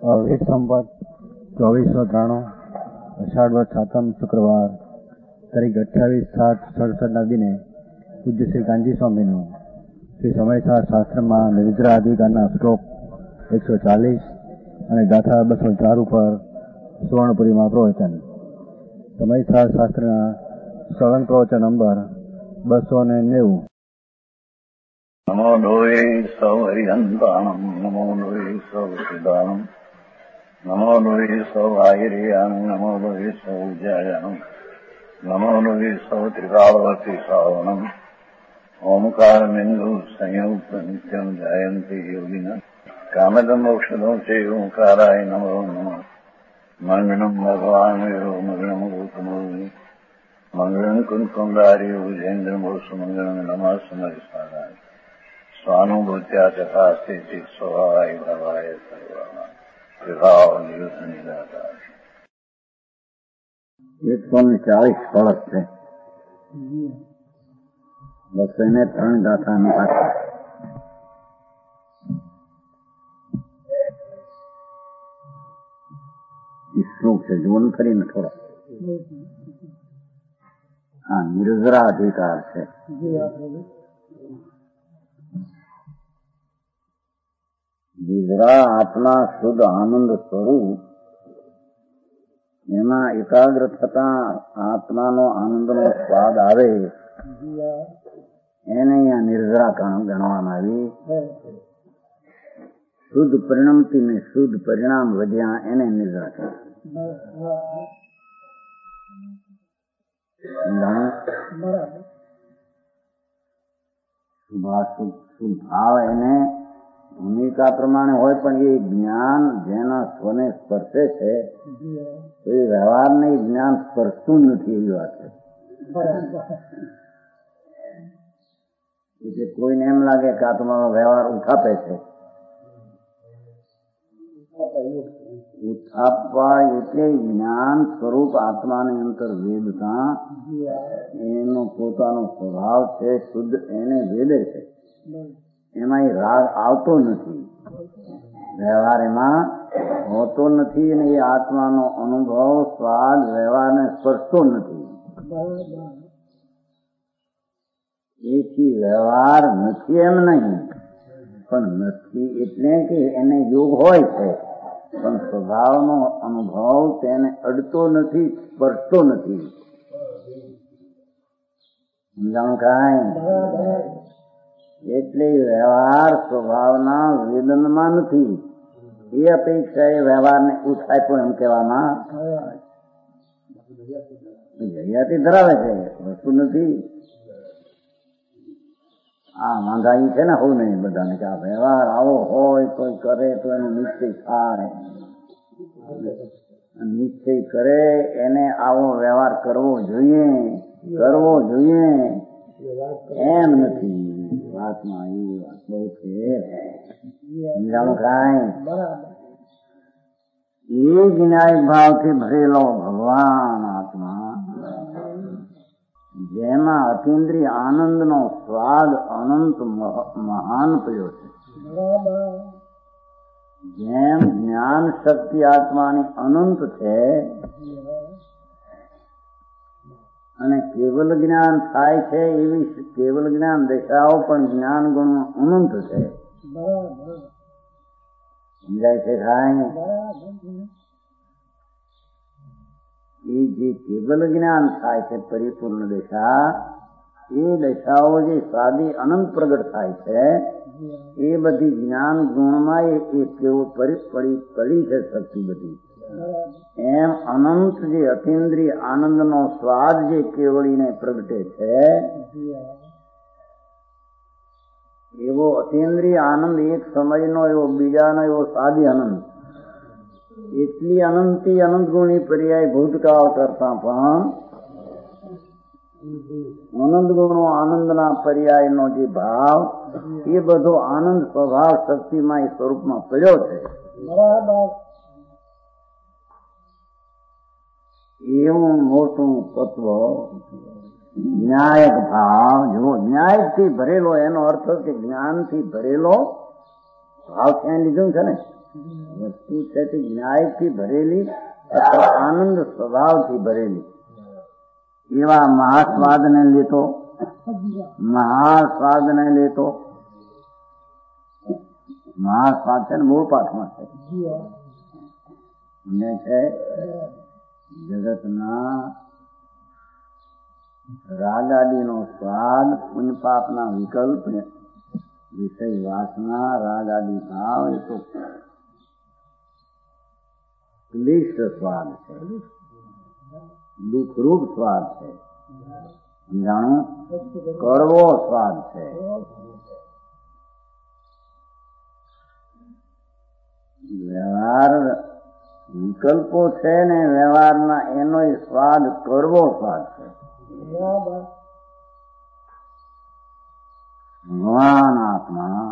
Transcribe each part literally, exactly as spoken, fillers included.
એક સંવત ચોવીસો ત્રાણું અષાઢ વદ સાતમ શુક્રવાર તારીખ અઠ્યાવીસ સાત સડસઠના દિને પૂજ્ય શ્રી કાંજી સ્વામીનું શ્રી સમયસાર શાસ્ત્રમાં નિદ્રા અધિકારના શ્લોક એકસો ચાલીસ અને ગાથા બસો ચાર ઉપર સુવર્ણપુરીમાં પ્રવચન. સમયસાર શાસ્ત્રના સળંગ પ્રવચન નંબર બસો ને નેવું. નમો લોહે સૌ હરિહંતાણમ નમો લોહે સૌ સિદ્ધાણમ નમો લોહે સૌ આયર્યાણમ નમો લોહે સૌ જયાણમ નમો લોહે સૌ ત્રિકાળવતી શ્રાવણમ ઓમકાર બિંદુ સંયુક્ત નિત્યમ જાયંતી યોગિના કામદમ મોક્ષદો છે ઓંકારાય નમો નમઃ. મંગળમ ભગવાન મંગળમ ગૌતમોની મંગળમ કુંકુંડારી વિજેન્દ્રમો સુમંગળમ નમઃ સમયસારાય સ્વાનુભૂત્યા ચકાસ્તે સ્વભાવાય ભવાય સર્વા વિભાવ નિયુત નિરાકાર. એકસો ને ચાલીસ કળશ છે. બસો ને ત્રણ ગાથાની પાછળ શ્લોક છે. જોન કરીને થોડો હા નિર્જરા અધિકાર છે. નિર્જરા આપના શુદ્ધ આનંદ સ્વરૂપ એમાં એકાગ્ર થતા આત્માનો આનંદનો સ્વાદ આવે એને અહીંયા નિર્જરા ગણવામાં આવી. શુદ્ધ પરિણમતી ને શુદ્ધ પરિણામ વધ્યા એને નિર્જરા કહે. ભાવ એને ભૂમિકા પ્રમાણે હોય, પણ એ જ્ઞાન જેના સ્વને સ્પર્શે છે તો એ વ્યવહારને જ્ઞાન સ્પર્શતું નથી એવી વાત છે. એટલે કોઈને એમ લાગે કે આ તમારો વ્યવહાર ઉઠાપે છે. ઉઠાપવા એટલે જ્ઞાન સ્વરૂપ આત્માની અંતર વેદતા એનો પોતાનો સ્વભાવ છે શુદ્ધ, એને વેદે છે. એમાં એ રાગ આવતો નથી, વ્યવહાર એમાં હોતો નથી અને એ આત્માનો અનુભવ સ્વાદ વ્યવહારને સ્પર્શતો નથી. એથી વ્યવહાર નથી એમ નહીં, પણ નથી એટલે કે એને યોગ હોય છે પણ સ્વભાવનો અનુભવ તેને અડતો નથી, સ્પર્શતો નથી. સમજાણું કાંઈ? એટલે વ્યવહાર સ્વભાવના વેદનમાં નથી. એ અપેક્ષા એ વ્યવહારને ઉઠાય પણ એમ કહેવામાં જગ્યાથી ધરાવે છે, વસ્તુ નથી. આ માંગાઈ છે ને હોવું નહીં બધાને કે આ વ્યવહાર આવો હોય કોઈ કરે તો એનો નિશ્ચય થાય. નિશ્ચય કરે એને આવો વ્યવહાર કરવો જોઈએ, કરવો જોઈએ એમ નથી. વાતમાં એ વાત બહુ છે. સમજાણું કાંઈ? એ જ્ઞાય ભાવથી ભરેલો ભગવાન આત્મા જેમાં અતિન્દ્રિય આનંદનો સ્વાદ અનંત મહાન પડ્યો છે. જેમ જ્ઞાન શક્તિ આત્માની અનંત છે અને કેવલ જ્ઞાન થાય છે એવી કેવલ જ્ઞાન દશાઓ પણ જ્ઞાન ગુણ અનંત છે. સમજાય છે કાંઈ? એ જે કેવલ જ્ઞાન થાય છે પરિપૂર્ણ દશા, એ દશાઓ જે સાદી અનંત પ્રગટ થાય છે એ બધી જ્ઞાન ગુણમાં એ કેવું પડી પડી છે શક્તિ બધી. એમ અનંત જે અતિન્દ્રિય આનંદનો સ્વાદ જે કેવળીને પ્રગટે છે એવો અતિન્દ્રિય આનંદ એક સમયનો એવો બીજાનો એવો સાદી આનંદ, એટલી અનંતી અનંત ગુણી પર્યાય ભૂતકાળ કરતા પણ આનંદ ગુણો આનંદના પર્યાયનો જે ભાવ એ બધો આનંદ સ્વભાવ શક્તિમાં એ સ્વરૂપમાં પડ્યો છે. એવું મોટું તત્વ ન્યાયક ભાવ. જો ન્યાયથી ભરેલો એનો અર્થ કે જ્ઞાનથી ભરેલો ભાવ ક્યાં લીધું છે ને વસ્તુ છે તે ન્યાયથી ભરેલી અથવા આનંદ સ્વભાવથી ભરેલી. એવા મહાસ્વાદને લેતો મહાસ્વાદને લેતો મહાસ્વાદ છે ને મૂળ પાઠમાં છે અને છે જગતના રાગાદીનો સ્વાદ પુણ્ય પાપના વિકલ્પ વિષય વાસના રાગાદી ભાવ એ તો ક્લિષ્ટ સ્વાદ છે, દુઃખરૂપ સ્વાદ છે, જાણો કડવો સ્વાદ છે. વ્યવહાર વિકલ્પો છે ને વ્યવહારના એનો સ્વાદ કડવો સ્વાદ છે. ભગવાન આત્મા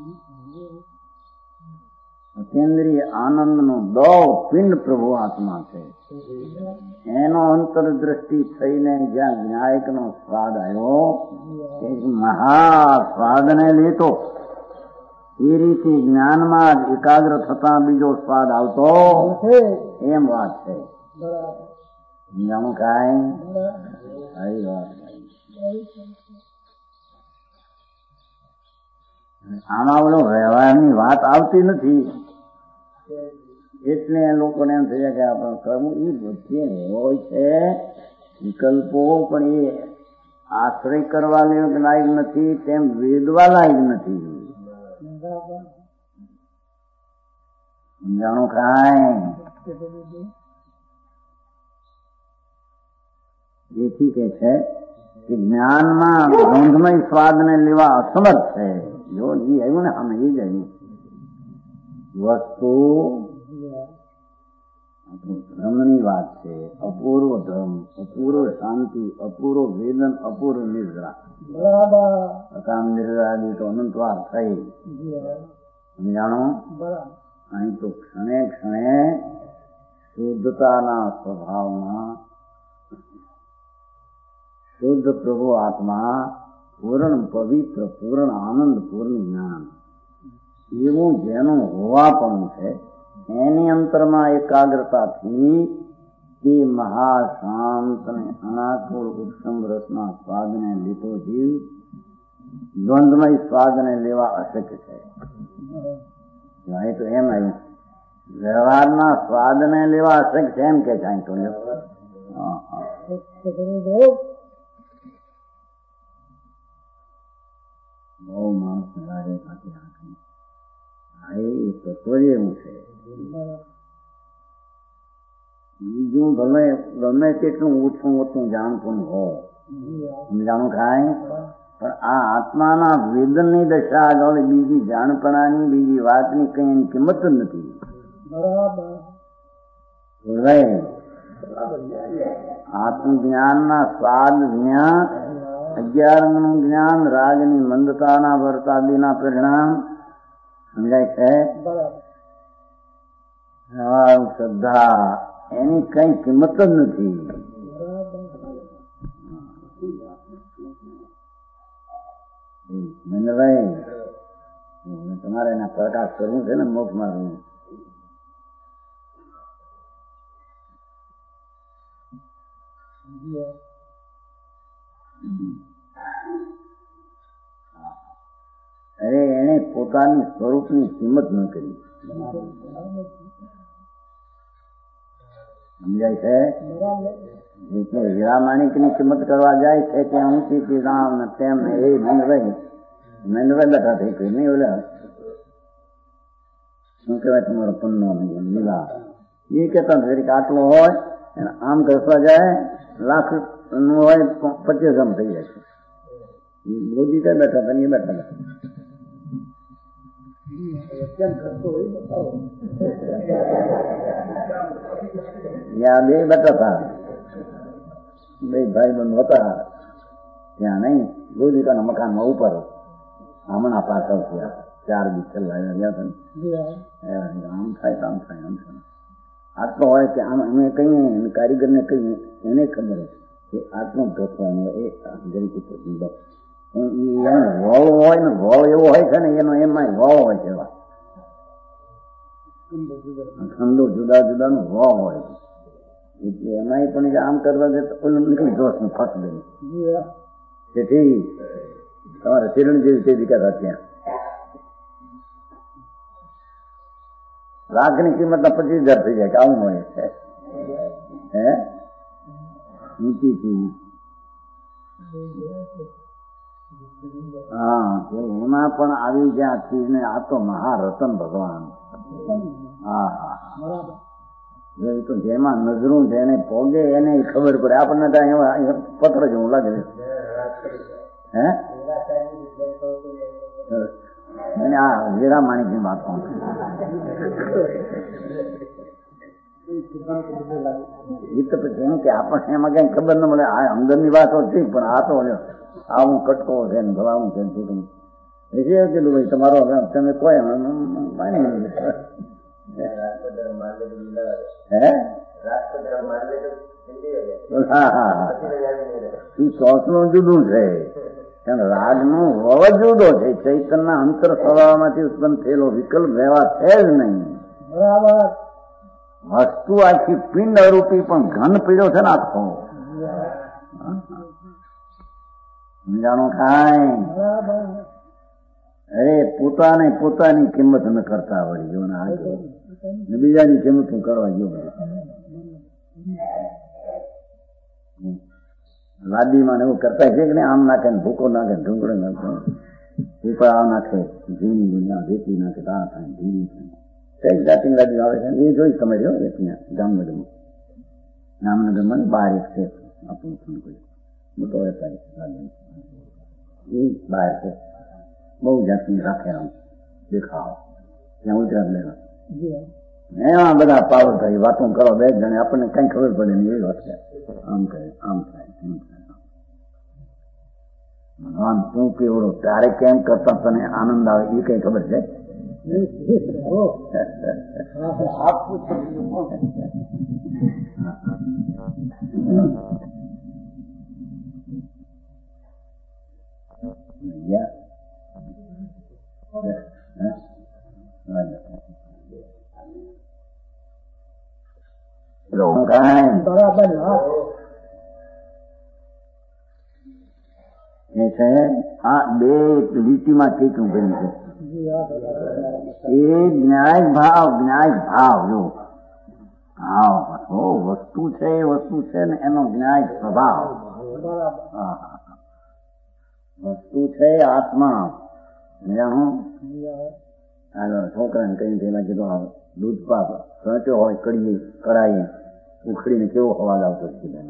અતિન્દ્રિય આનંદ નો દો પિંડ પ્રભુ આત્મા છે. એનો અંતરદ્રષ્ટિ થઈને જ્યાં જ્ઞાયક નો સ્વાદ આવ્યો મહાસ્વાદ ને લેતો એ રીતે જ્ઞાનમાં જ એકાગ્ર થતા બીજો સ્વાદ આવતો એમ વાત છે. જાણું કાંઈ આવી વાત આમાં ઓલો વ્યવહારની વાત આવતી નથી એટલે લોકોને એમ થઈ જાય કે આપણે કરવું એ વચ્ચે હોય છે વિકલ્પો પણ એ આશ્રય કરવા લાયક નથી તેમ વેદવા લાયક નથી. જાણું કાંઈ એથી કે છે કે જ્ઞાનમાં ગંધમય સ્વાદને લેવા અસમર્થ છે. જો જી આવ્યું ને આમ એ જ આવ્યું વસ્તુ ધર્મની વાત છે. અપૂર્વ ધર્મ, અપૂર્વ શાંતિ, અપૂર્વ વેદન, અપૂર્વ નિદ્રા. અકામ નિદ્રાદી તો અનંતવાર થઈ જાણો. અહીં તો ક્ષણે ક્ષણે શુદ્ધતાના સ્વભાવમાં શુદ્ધ પ્રભુ આત્મા પૂર્ણ પવિત્ર પૂર્ણ આનંદ પૂર્ણ જ્ઞાન એવું જેનું હોવાપણું છે એની અંતરમાં એકાગ્રતાથી તે મહાશાંત ને અનાકુળ ઉત્સમ રસના સ્વાદને લીધો જીવ દ્વંદ્વમય સ્વાદને લેવા અશક્ય છે. અહીં તો એમ આવ્યું વ્યવહારના સ્વાદને લેવા અશક્ય છે એમ કે છે. અહીં તો બહુ માણસ લાગે કાઢી નાખે આ એ તત્વ એવું છે. બીજું ગમે ગમે તેટલું ઓછું ઓછું જાણતું હો સમજાણું ખાય પણ આ આત્માના વેદનની દશા આગળ બીજી જાણપણાની બીજી વાતની કઈ એની કિંમત જ નથી. આત્મજ્ઞાનના સ્વાદ જ્ઞાન અગિયારનું જ્ઞાન રાગની મંદતાના વર્તાદીના પરિણામ સમજાય છે. શ્રદ્ધા એની કઈ કિંમત જ નથી. મહેન્દ્રભાઈ તમારે એના પ્રકાશ કરવું છે ને મોક્ષ માર્ગ અરે એને પોતાની સ્વરૂપની કિંમત ન કરી સમજાય છે. હીરા માણિક ની કિંમત કરવા જાય છે ત્યાં ઊંચી કે રામ ને તેમ એ મહેન્દ્રભાઈ મહેન્દ્રભાઈ બેઠા થઈ ગઈ નહીં ઓલે શું કહેવાય તમારો પન્નો લીલા એ કેતા જરીક આટલો હોય એને આમ ઘસવા જાય લાખ નું હોય પચીસ આમ થઈ જાય છે. મોદી ત્યાં બેઠા હતા એ બેઠા હતા બે બેઠા હતા બે ભાઈ બંધ હતા ત્યાં નહીં ગોદિકાના મકાનમાં ઉપર હમણાં પાછળ થયા ચાર દિવસ છેલ્લા ગયા હતા આમ થાય આમ થાય આમ થાય આટલો હોય કે આમ અમે કહીએ કારીગરને કહીએ એને ખબર કે આટલો ઘસવાનો એ જરીક વોળ હોય ને વોળ એવો હોય છે ને એનો એમાં વોળ હોય છે ખંડો જુદા જુદા નો રો હોય એટલે એમાંય પણ આમ કરવા દે તો પેલું નીકળી જોશ નું ફસ દે તેથી તમારે ચિરણ જેવી તે વિકાસ ત્યાં લાખ ની કિંમત ના પચીસ હજાર થઈ જાય કે આવું હોય છે હે ઊંચી ચીજ હા એમાં પણ આવી જ્યાં ચીજ ને આ તો મહારતન ભગવાન હા હા તો જેમાં નજરું છે એને પોગે એને ખબર પડે આપણને તો એમાં પત્ર જેવું લાગે હે આ હીરા માણિક ની વાત કોણ એ તો પછી એમ કે આપણને એમાં કઈ ખબર ન મળે આ અંદર ની વાત હોય ઠીક પણ આ તો આવું કટકો છે ને ભલાવું છે કીધું ભાઈ તમારો તમે કોઈ માની હે હા હા એ ચોથ નું જુદું છે રાગ નું વવ જુદો છે ચૈતનના અંતર સ્વભાવમાંથી ઉત્પન્ન થયેલો વિકલ્પ રહેવા છે જ નહીં બરાબર વસ્તુ આખી પિંડ અરૂપી પણ ઘન પીડ્યો છે ને આખો સમજાણું કાંઈ અરે પોતાને પોતાની કિંમત ન કરતા વળી જો ને આ બીજાની કિંમત હું કરવા ગયો લાદીમાં એવું કરતા છે કે આમ નાખે ને ભૂકો નાખે ઢુંગળો નાખે ભૂકો આમ નાખે ઝીણી ઝીણી વેચી નાખે આ થાય ધીરી થાય કઈ જાતિ લાદી આવે છે એ જોઈ તમે રહ્યો એ ત્યાં જામનગરમાં જામનગરમાં બાર એક છે આપણું ફોન કર્યું મોટો વેપારી લાદી એ બહાર છે બહુ જાતની રાખે આમ દેખાવ ત્યાં ઉતરા લેવા એમાં બધા પાવર કરી વાતો કરો બે જણે આપણને કઈ ખબર પડે ને એવી વાત છે આમ કરે આમ થાય એમ થાય ભગવાન તું કેવડો તારે કેમ કરતા તને આનંદ આવે એ કઈ ખબર છે બરાબર એ છે આ બે લીટીમાં ટીકું કર્યું છે એ જ્ઞાય ભાવ જ્ઞાય ભાવ જો ભાવ વસ્તુ છે એ વસ્તુ છે ને એનો જ્ઞાય સ્વભાવ વસ્તુ છે આત્મા જાણો છોકરાને કઈ પેલા કીધું દૂધ પાક સચો હોય કડીએ કડાઈ ઉખડીને કેવો અવાજ આવતો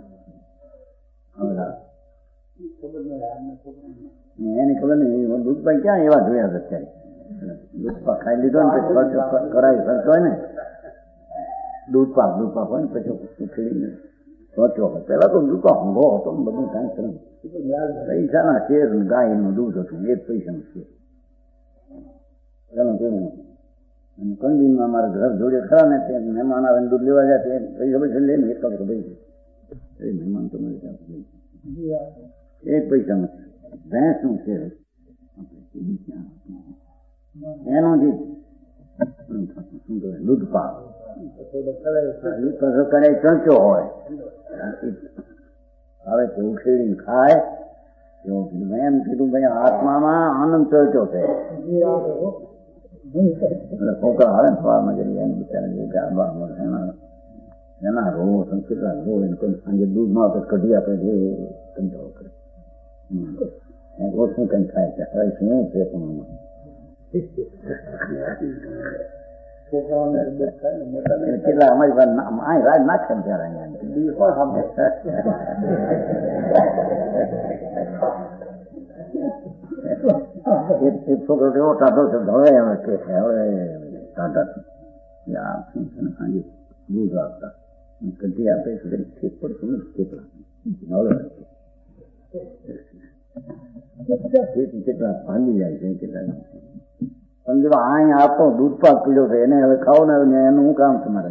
એની ખબર નહીં દૂધ પાક ક્યાં એવા જોયા છે અત્યારે દૂધ પાક ખાઈ લીધો ને કડાઈ ખર્ચો હોય ને દૂધ પાક દૂધ પાક હોય ને પછી ઉખડીને સોચો હોય પેલા તો દૂધ પાક ઊંઘો હતો ને બધું કાંઈ કરે પૈસાના શેર ગાય નું દૂધ હતું એ જ પૈસાનું શેર પેલા કેવું અને કંદીનમાં મારા ઘર જોડે ખરા ને તે મહેમાન આવે દૂધ લેવા જાય તે પૈસા પૈસા લે ને એક કલાક ભાઈ એ મહેમાન તો મળે એક પૈસા નથી ભેંસ નું છે એનું જે શું કહે દૂધ પાક કરે ચંચો હોય હવે તે ઉખેડીને ખાય એવું કીધું મેં એમ કીધું ભાઈ આત્મામાં આનંદ ચર્ચો છે છોકરા આવે ને સવારમાં જઈએ એને બિચારા એના એના રો કેટલા રો એને કોઈ સાંજે દૂધ માં આપે કઢી આપે છે કંટાળો કરે ઓછું કઈ થાય છે હવે શું છે પણ કેટલા અમારી વાત રાજ નાખે ને ત્યારે એક છોકરો એવો ટાઢો છે હવે હવે કે હવે ટાઢા સાંજે દૂધ આપતા કઢી આપે છે ઠીક પડતું ને કેટલા કેટલા ભાંગી જાય છે કેટલા પણ જો અહીં આપો દૂધ પાક પીડ્યો છે એને હવે ખાવ ને એનું શું કામ તમારે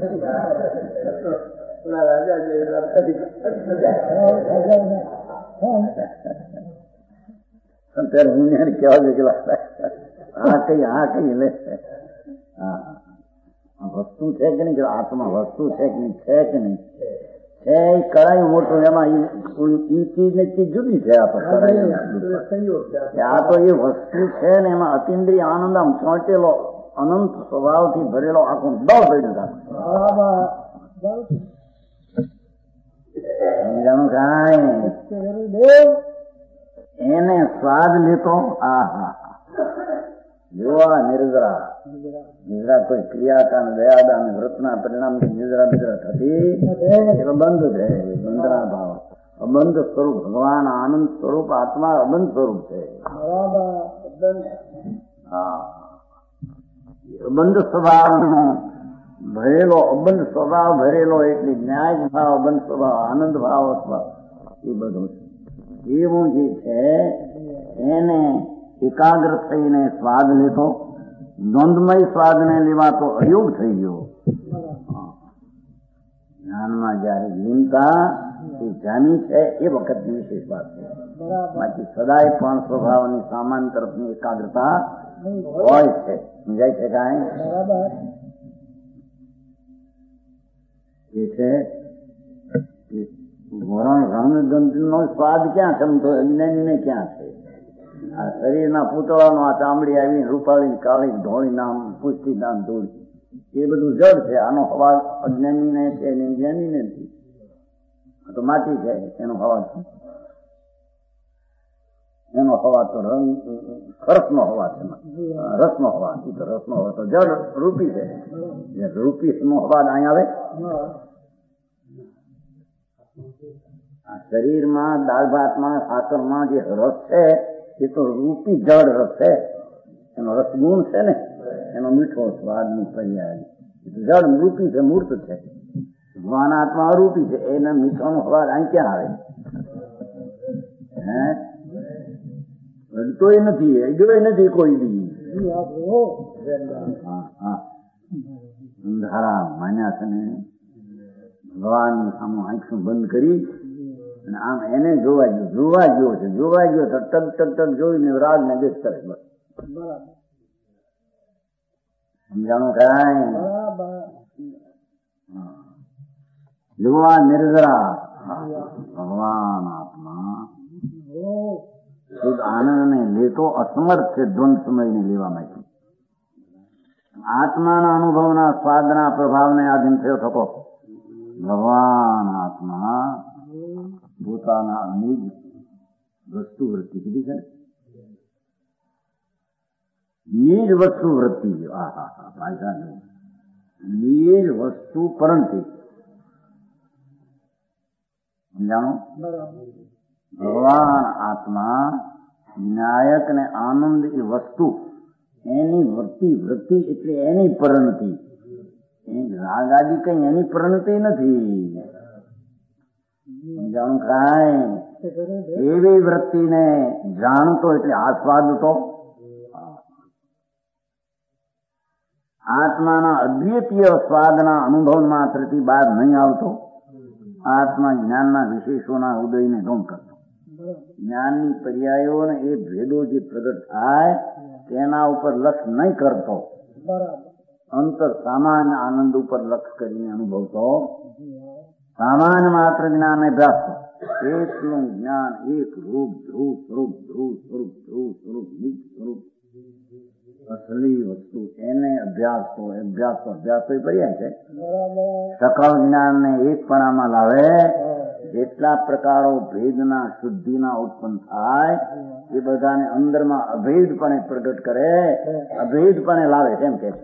ત્યારે હું એને કહેવા છે કે આ કઈ આ કઈ લે હા વસ્તુ છે કે નહીં, આત્મા વસ્તુ છે કે નહીં, છે કે નહીં, છે એ કરાયું મોટું, એમાં ઈ ચીજ ને ચીજ જુદી છે. આ તો કરાયું આ તો એ વસ્તુ છે ને એમાં અતિન્દ્રિય આનંદ આમ ચોંટેલો અનંત સ્વભાવથી ભરેલો આખું દળ ભર્યું રાખે. સમજાણું કાંઈ? એને સ્વાદ લેતો આ હા જોવા નિર્જરા નિદ્રા કોઈ ક્રિયાકાન દયાદાન વ્રતના પરિણામથી નિદ્રા નિદ્રા થતી એ બંધ છે. બંધના ભાવ અબંધ સ્વરૂપ ભગવાન આનંદ સ્વરૂપ આત્મા અબંધ સ્વરૂપ છે. હા અબંધ સ્વભાવ ભરેલો અબંધ સ્વભાવ ભરેલો એટલે ન્યાય ભાવ અબંધ સ્વભાવ આનંદ ભાવ અથવા એ બધું છે. એવું જે છે એને એકાગ્ર થઈને સ્વાદ લેતો, દ્વંદ્વમય સ્વાદને લેવાતો અયોગ થઈ ગયો. જ્ઞાનમાં જયારે લીનતા એ જાની છે એ વખતની વિશેષ વાત છે. બાકી સદાય પણ સ્વભાવની સામાન તરફની એકાગ્રતા હોય છે. સમજાય છે કાંઈ? એ છે વરણ રંગગંધ નો સ્વાદ ક્યાં છે? તો અજ્ઞાની ને ક્યાં છે? આ શરીરના પૂતળાનો આ ચામડી આવી રૂપાળી કાળી ધોળી નામ પુષ્ટિ નામ ધોળી એ બધું જડ છે. આનો હવા અજ્ઞાની ને છે ને જ્ઞાની ને નથી. આ તો માટી છે. એનો હવા એનો હવા તો રંગ રસનો હવા છે. રસનો હવા એ તો રસનો હવા તો જડ રૂપી છે. રૂપી નો હવા અહીં આવે. આ શરીરમાં દાળ ભાતમાં સાકરમાં જે રસ છે એ તો રૂપી જળ રસ છે. એનો રસગુણ છે ને એનો મીઠો સ્વાદની પર્યાય જળ રૂપી છે, મૂર્ત છે. ભગવાન આત્મા અરૂપી છે. એના મીઠાનો સ્વાદ અહીં ક્યાં આવે? હે અડતોય નથી, અડ્યોય નથી કોઈ બી. હા હા અંધારા માન્યા છે ને ભગવાન સામે આંખું બંધ કરી અને આમ એને જોવા ગયો જોવા ગયો છે જોવા ગયો તો ટક ટક ટક જોઈને રાગ ને દેશ કરે. બસ સમજાણું કાંઈ? જોવા નિર્જરા ભગવાન આત્મા શુદ્ધ આનંદને લેતો અસમર્થ છે દ્વંદ સમયને લેવા માટે. આત્માના અનુભવના સ્વાદના પ્રભાવને આધીન થયો થકો. ભગવાન આત્મા પોતાના નિજ વસ્તુ વૃત્તિ કીધી છે ને, નિજ વસ્તુ વૃત્તિ. આ હા હા ભાષા નિજ વસ્તુ પરંતિ સમજાણો? ભગવાન આત્મા નાયક ને આનંદ એ વસ્તુ એની વૃત્તિ વૃત્તિ એટલે એની પરિણતિ. રાગ આદિ કઈ એની પરિણતિ નથી. સમજાણું કાંઈ? એવી વૃત્તિને જાણતો એટલે આસ્વાદતો આત્માના અદ્વિતીય સ્વાદના અનુભવ માત્રથી બહાર નહીં આવતો. આત્મા જ્ઞાનના વિશેષોના ઉદયને ઢોંગ કરતો. જ્ઞાનની પર્યાયો ને એ ભેદો જે પ્રગટ થાય તેના ઉપર લક્ષ નહીં કરતો. અંતર સામાન્ય આનંદ ઉપર લક્ષ કરીને અનુભવતો. સામાન્ય માત્ર જ્ઞાન અભ્યાસ એકનું જ્ઞાન એક રૂપ ધ્રુવ સ્વરૂપ ધ્રુવ સ્વરૂપ ધ્રુવ સ્વરૂપ નિજ સ્વરૂપ અસલી વસ્તુ એને અભ્યાસ તો અભ્યાસ તો અભ્યાસ તો પર્યાય છે. સકળ જ્ઞાન ને એકપણામાં લાવે. જેટલા પ્રકારો ભેદના શુદ્ધિના ઉત્પન્ન થાય એ બધાને અંદરમાં અભેદપણે પ્રગટ કરે, અભેદપણે લાવે. કેમ કે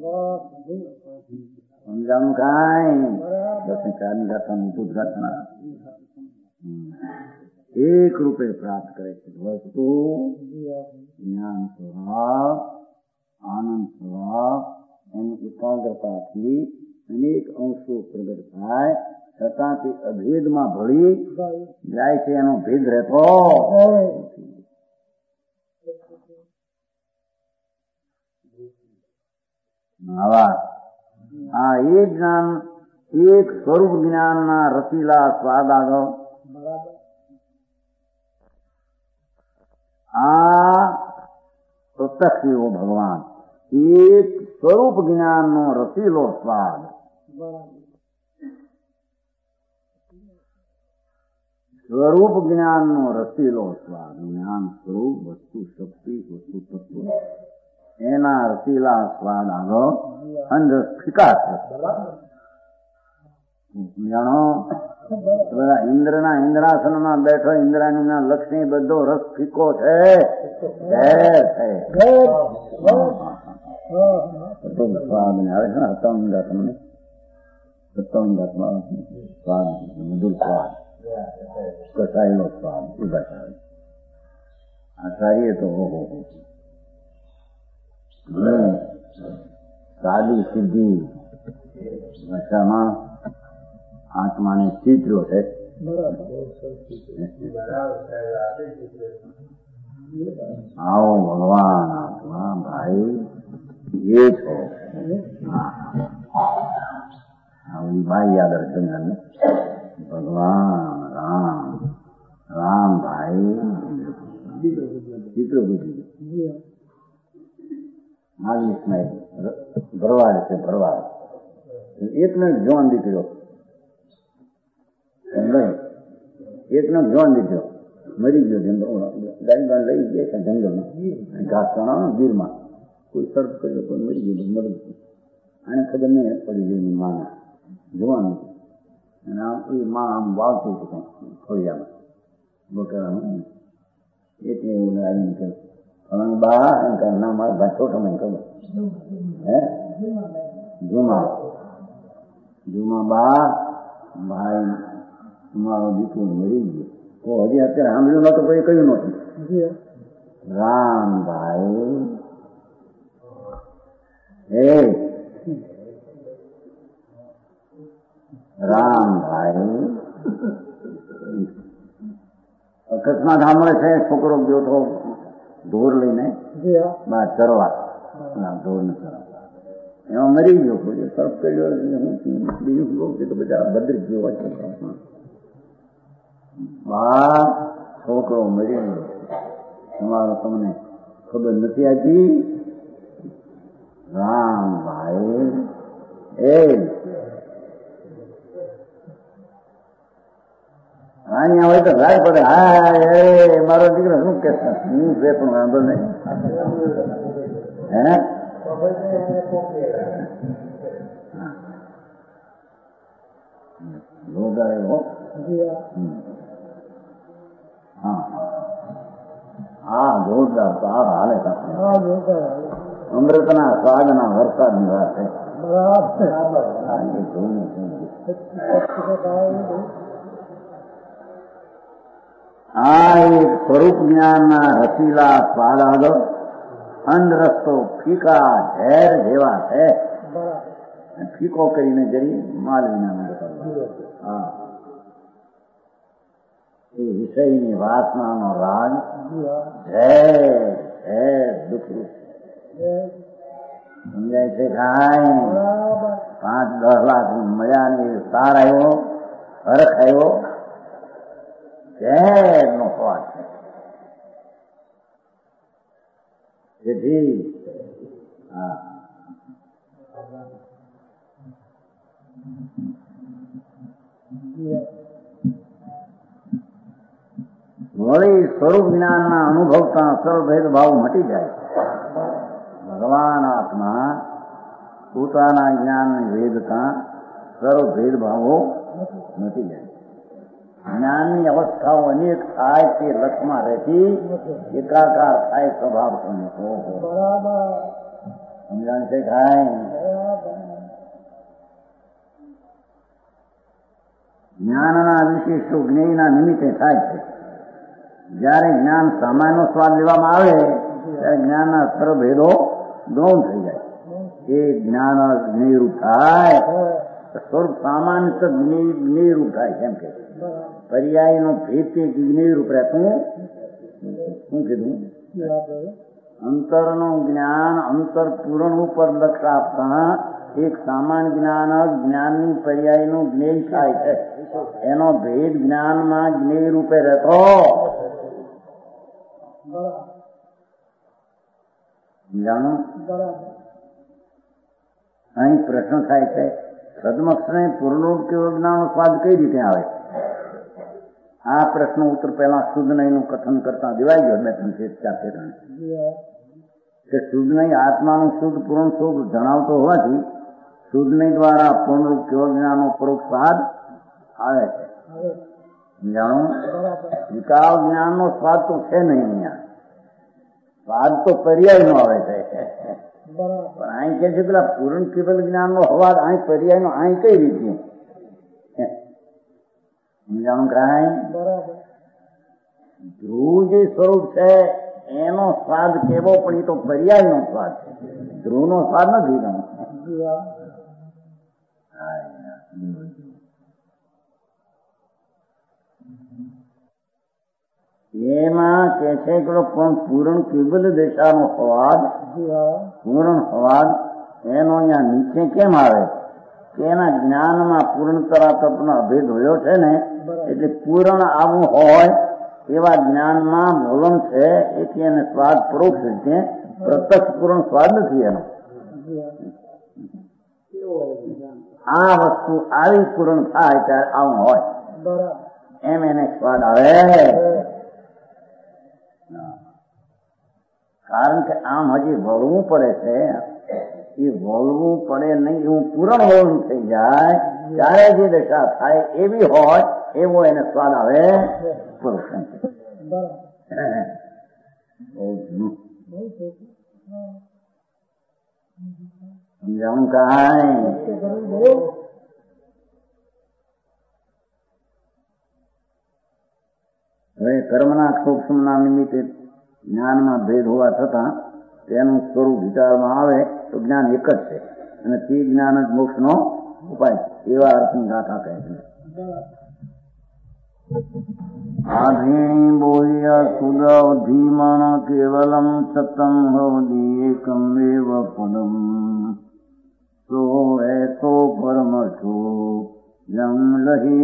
સમજાણું કાંઈ? દસ ને ચાર ની ગાથાનું ઉદઘાટન એક રૂપે પ્રાપ્ત કરે છે. વસ્તુ જ્ઞાન સ્વભાવ આનંદ સ્વભાવ એની એકાગ્રતાથી અનેક અંશો પ્રગટ થાય છતાં તે અભેદમાં ભળી જાય છે. એનો ભેદ રહેતો આવા આ એક જ્ઞાન એક સ્વરૂપ જ્ઞાનના રસીલા સ્વાદ આગળ આ પ્રત્યક્ષ એવો ભગવાન એક સ્વરૂપ જ્ઞાનનો રસીલો સ્વાદ. સ્વરૂપ જ્ઞાનનો રસીલો સ્વાદ. જ્ઞાન સ્વરૂપ વસ્તુ શક્તિ વસ્તુ તત્વ એના રસીલા સ્વાદ આગળ અંદર ફીકા છે. જાણો બધા ઇન્દ્રના ઇન્દ્રાસનમાં બેઠો ઇન્દ્રાણીના લક્ષ્મી બધો રસ ફીકો છે. સ્વાદ ને આવે છે ને હતંગાત્મને હતંગાત્મા સ્વાદ મધુર સ્વાદ કસાયેલો સ્વાદ એ બતાવે. આચાર્ય તો સાદી સીધી ભાષામાં આત્માને ચિત્રો છે. આવો ભગવાન આત્મા ભાઈ એ છે. આવી ભાઈ યાદ રાખે ને ભગવાન રામ રામ ભાઈ ચિત્રો બુદ્ધિ માલિકમાં ભરવાડ છે. ભરવાડ એકને જોન દીકરો એકનો જોન દીકરો મરી ગયો. ગાય બાન લઈ ગયા છે જંગલમાં ઘાસ ચણાનો ગીરમાં કોઈ સર્ફ કર્યો કોઈ મરી ગયું મરી ગયું. આને ખબર નહીં પડી ગઈ માને જોવાનું. અને આમ એ માં આમ વાવતી હતી ખોડિયામાં બોટારામાં એટલે એવું આવીને કહ્યું ફલાણ બા એમ કહે ના મારા ભાઈ છોટા મને ખબર હે જુમા જુમા બા ભાઈ મારો દીકરો મરી ગયો. તો હજી અત્યારે સાંભળ્યું નતું કોઈ કહ્યું નતું. રામભાઈ હે રામભાઈ અકસ્માત સાંભળે છે. છોકરો ગયો તો ઢોર લઈને બહાર ચરવા ઢોર ને ચરવા એમાં મરી ગયો. સર્ફ કર્યો બીજું લોક તો બધા બદરી ગયો હોય. બા છોકરો મરી ગયો તમારો તમને ખબર નથી આપી. રામભાઈ એ અહીંયા હોય તો રાગ પડે. હા એ મારો દીકરો શું કે હું છે પણ વાંધો નહીં હે જોરદાર એવો. હા હા જોરદાર તો આ હાલે અમૃતના સ્વાદના વરસાદની વાત છે. આ એક સ્વરૂપ જ્ઞાનના રસીલા સ્વાદ આગળ અંધરસ્તો ફીકા ઝેર જેવા છે. ફીકો કરીને જરી માલ વિના હા એ વિષયની વાસનાનો રાગ ઝેર ઝેર દુઃખરૂપ સમજાય છે. કાંઈ પાંચ દસ લાખ મજાની સાર આવ્યો હરખ આવ્યો ઝેર નો સ્વાદ છે. જેથી હા વળી સ્વરૂપ જ્ઞાનના અનુભવતા સર્વ ભેદભાવ મટી જાય. ભગવાન આત્મા પોતાના જ્ઞાનની વેદતા સર્વ ભેદભાવો મટી જાય. જ્ઞાનની અવસ્થાઓ અનેક થાય તે લક્ષમાં રહેતી એકાકાર થાય સ્વભાવ સમજો. સમજાણ છે કાંઈ જ્ઞાનના વિશેષો જ્ઞેયના નિમિત્તે થાય છે. જયારે જ્ઞાન સામાન્ય સ્વાદ લેવામાં આવે ત્યારે જ્ઞાનના સર્વ ભેદો ગૌણ થઈ જાય. એ જ્ઞાન જ્ઞેયરૂપ થાય સ્વરૂપ સામાન્ય તો જ્ઞેયરૂપ થાય. કેમ કે પર્યાય નો ભેદ તે જ્ઞેયરૂપ રહેતું શું કીધું? અંતરનું જ્ઞાન અંતર પૂરણ ઉપર લક્ષ આપતા એક સામાન્ય જ્ઞાન જ્ઞાનની પર્યાયનું જ્ઞેય થાય છે. એનો ભેદ જ્ઞાનમાં જ્ઞેય રૂપે રહેતો જાણો અહીં પ્રશ્ન થાય છે સદમક્ષને પૂર્ણરૂપ કેવળ જ્ઞાનનો સ્વાદ કઈ રીતે આવે? આ પ્રશ્ન ઉત્તર પહેલા શુદ્ધ નહીંનું કથન કરતા દેવાઈ ગયો બે ત્રણ ચાર ફેરણે કે શુદ્ધ નહીં આત્માનું શુદ્ધ પૂર્ણ સ્વરૂપ જણાવતો હોવાથી શુદ્ધ નહીં દ્વારા પૂર્ણરૂપ કેવળ જ્ઞાનનો પરોક્ષ સ્વાદ આવે છે. જાણો વિકાલ જ્ઞાનનો સ્વાદ તો છે નહીં, અહીંયા સ્વાદ તો પર્યાય નો આવે છે. પણ અહીં કે છે પેલા પૂર્ણ કેવલ જ્ઞાન નો હવાદ અહીં પર્યાય નો અહીં કઈ રીતે સમજાણું? કાંઈ ધ્રુવ જે સ્વરૂપ છે એનો સ્વાદ કેવો, પણ એ તો પર્યાય નો સ્વાદ છે, ધ્રુવ નો સ્વાદ નથી. ગણો એમાં કે છે કે પૂર્ણ કેવલ દશાનો સ્વાદ, પૂર્ણ સ્વાદ એનો અહીંયા નીચે કેમ આવે કે એના જ્ઞાનમાં પૂર્ણ તરાતપનો અભેદ હોયો છે ને, એટલે પૂર્ણ આવું હોય એવા જ્ઞાનમાં બોલન છે, એથી એને સ્વાદ પરોક્ષ છે, પ્રત્યક્ષ પૂર્ણ સ્વાદ નથી એનો. આ વસ્તુ આવી પૂર્ણ થાય ત્યારે આવું હોય એમ એને સ્વાદ આવે. કારણ કે આમ હજી વળવું પડે છે, એ વળવું પડે નહીં, એવું પૂરણ વળવું થઈ જાય ત્યારે જે દશા થાય એવી હોય એવો એને સ્વાદ આવે. સમજાવું કાંઈ? હવે કર્મના સૂક્ષ્મના નિમિત્તે જ્ઞાનમાં ભેદ હોવા છતાં તેનું સ્વરૂપ વિચારમાં આવે તો જ્ઞાન એક જ છે, અને તે જ્ઞાન જ મોક્ષનો ઉપાય એવા અર્થની ગાથા કહે છે. આધીણી બોહ્ય સુદવ ધીમણ કેવલમ સતમ હોદી એકમ એવ પદમ સો એતો પરમ છો જમ લહી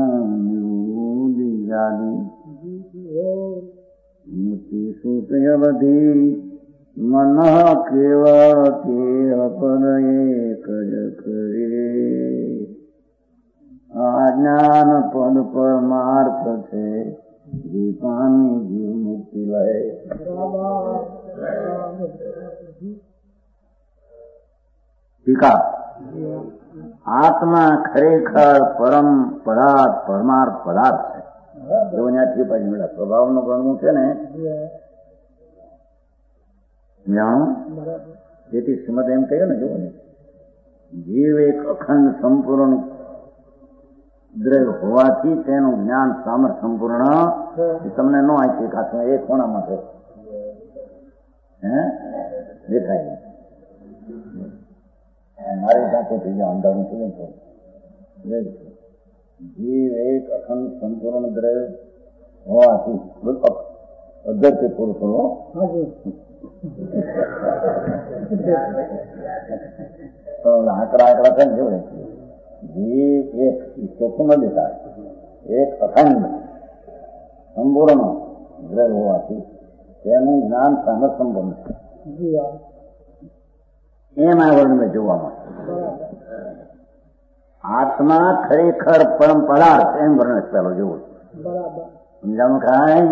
દુજાદી મુતિ સુતયવધી મન કેવળ કે અપર એક જ કરે. આ જ્ઞાન પદ પરમાર્થ છે, જે પામી જીવ મુક્તિ લે. ટીકા આત્મા ખરેખર પરમ પદાર્થ પરમાર્થ પદાર્થ છે. એવું ત્યાંથી પાછી મળે સ્વભાવ નું ગણવું છે ને, જાણું. તેથી શ્રીમદ એમ કહ્યું ને, જોવું ને જીવ એક અખંડ સંપૂર્ણ દ્રવ્ય હોવાથી તેનું જ્ઞાન સામર્થ સંપૂર્ણ તમને ન આપી કાશે. એ કોણામાં છે હે દેખાય મારી સાથે થઈ જાય અંધારું થઈ જાય. જીવ એક અખંડ સંપૂર્ણ દ્રવ્ય હોવાથી અધ્યક્ષ પુરુષ હો આંકડા આંકડા છે ને જોડે. જીવ એક ચોખ્ખું ન દેખાય, એક અખંડ સંપૂર્ણ દ્રવ્ય હોવાથી તેનું જ્ઞાન સામર્થ સંપન્ન છે. એમ આ વર્ણને જોવામાં આત્મા ખરેખર પરમ પદાર્થ એમ વર્ણન ચાલો જોવું. સમજાવું કાંઈ?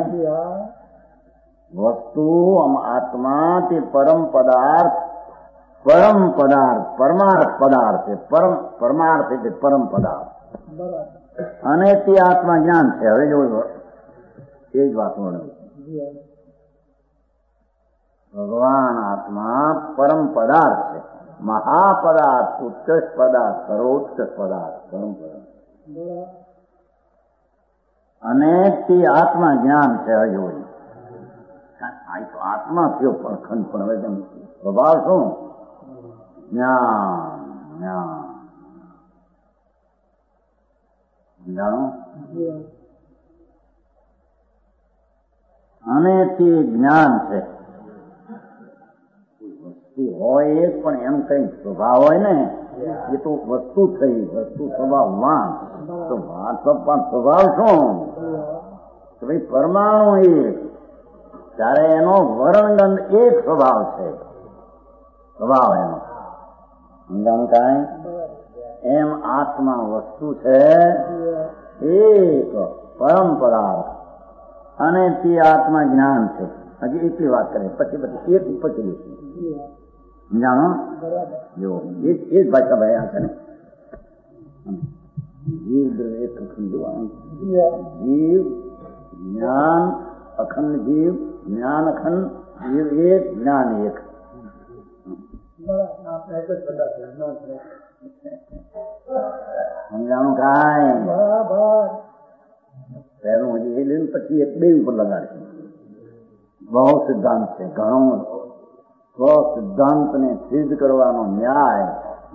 વસ્તુ આત્મા તે પરમ પદાર્થ, પરમ પદાર્થ પરમાર્થ પદાર્થ છે. પરમ પરમાર્થ એટલે પરમ પદાર્થ, અને તે આત્મા જ્ઞાન છે. હવે જોયું એ જ વાત વર્ણન. ભગવાન આત્મા પરમ પદાર્થ છે, મહાપદાર્થ, ઉત્કૃષ્ટ પદાર્થ, સર્વોત્કૃષ્ટ પદાર્થ, પરમ પદાર્થ, અને તે આત્મા જ્ઞાન છે. હજુ આત્મા થયો પરખંડ, પણ હવે તેમ સ્વભાવ શું? જ્ઞાન જ્ઞાન જાણો. અને તે જ્ઞાન છે. હોય એક પણ એમ કઈ સ્વભાવ હોય ને, એ તો વસ્તુ થઈ, વસ્તુ સ્વભાવ વાન તો વાત પણ સ્વભાવ શું? તો ભાઈ પરમાણુ એક, ત્યારે એનો વર્ણગંધ એક સ્વભાવ છે, સ્વભાવ એનો સમજાણું કાંઈ? એમ આત્મા વસ્તુ છે એક પરમ પદાર્થ, અને તે આત્મા જ્ઞાન છે. હજી એટલી વાત કરે, પછી પછી એક પછી લઈશું. સમજાણો? જો એક એક ભાષા ભાઈ આ છે ને, જીવ એક અખંડ જોવાનું. જીવ જ્ઞાન અખંડ, જીવ જ્ઞાન અખંડ, જીવ એક જ્ઞાન એક. સમજાણું કાંઈ? પહેલું હજી એ લઈને પછી એક બે ઉપર લગાડશે. બહુ સિદ્ધાંત છે, ઘણો સ્વ સિદ્ધાંત ને સિદ્ધ કરવાનો ન્યાય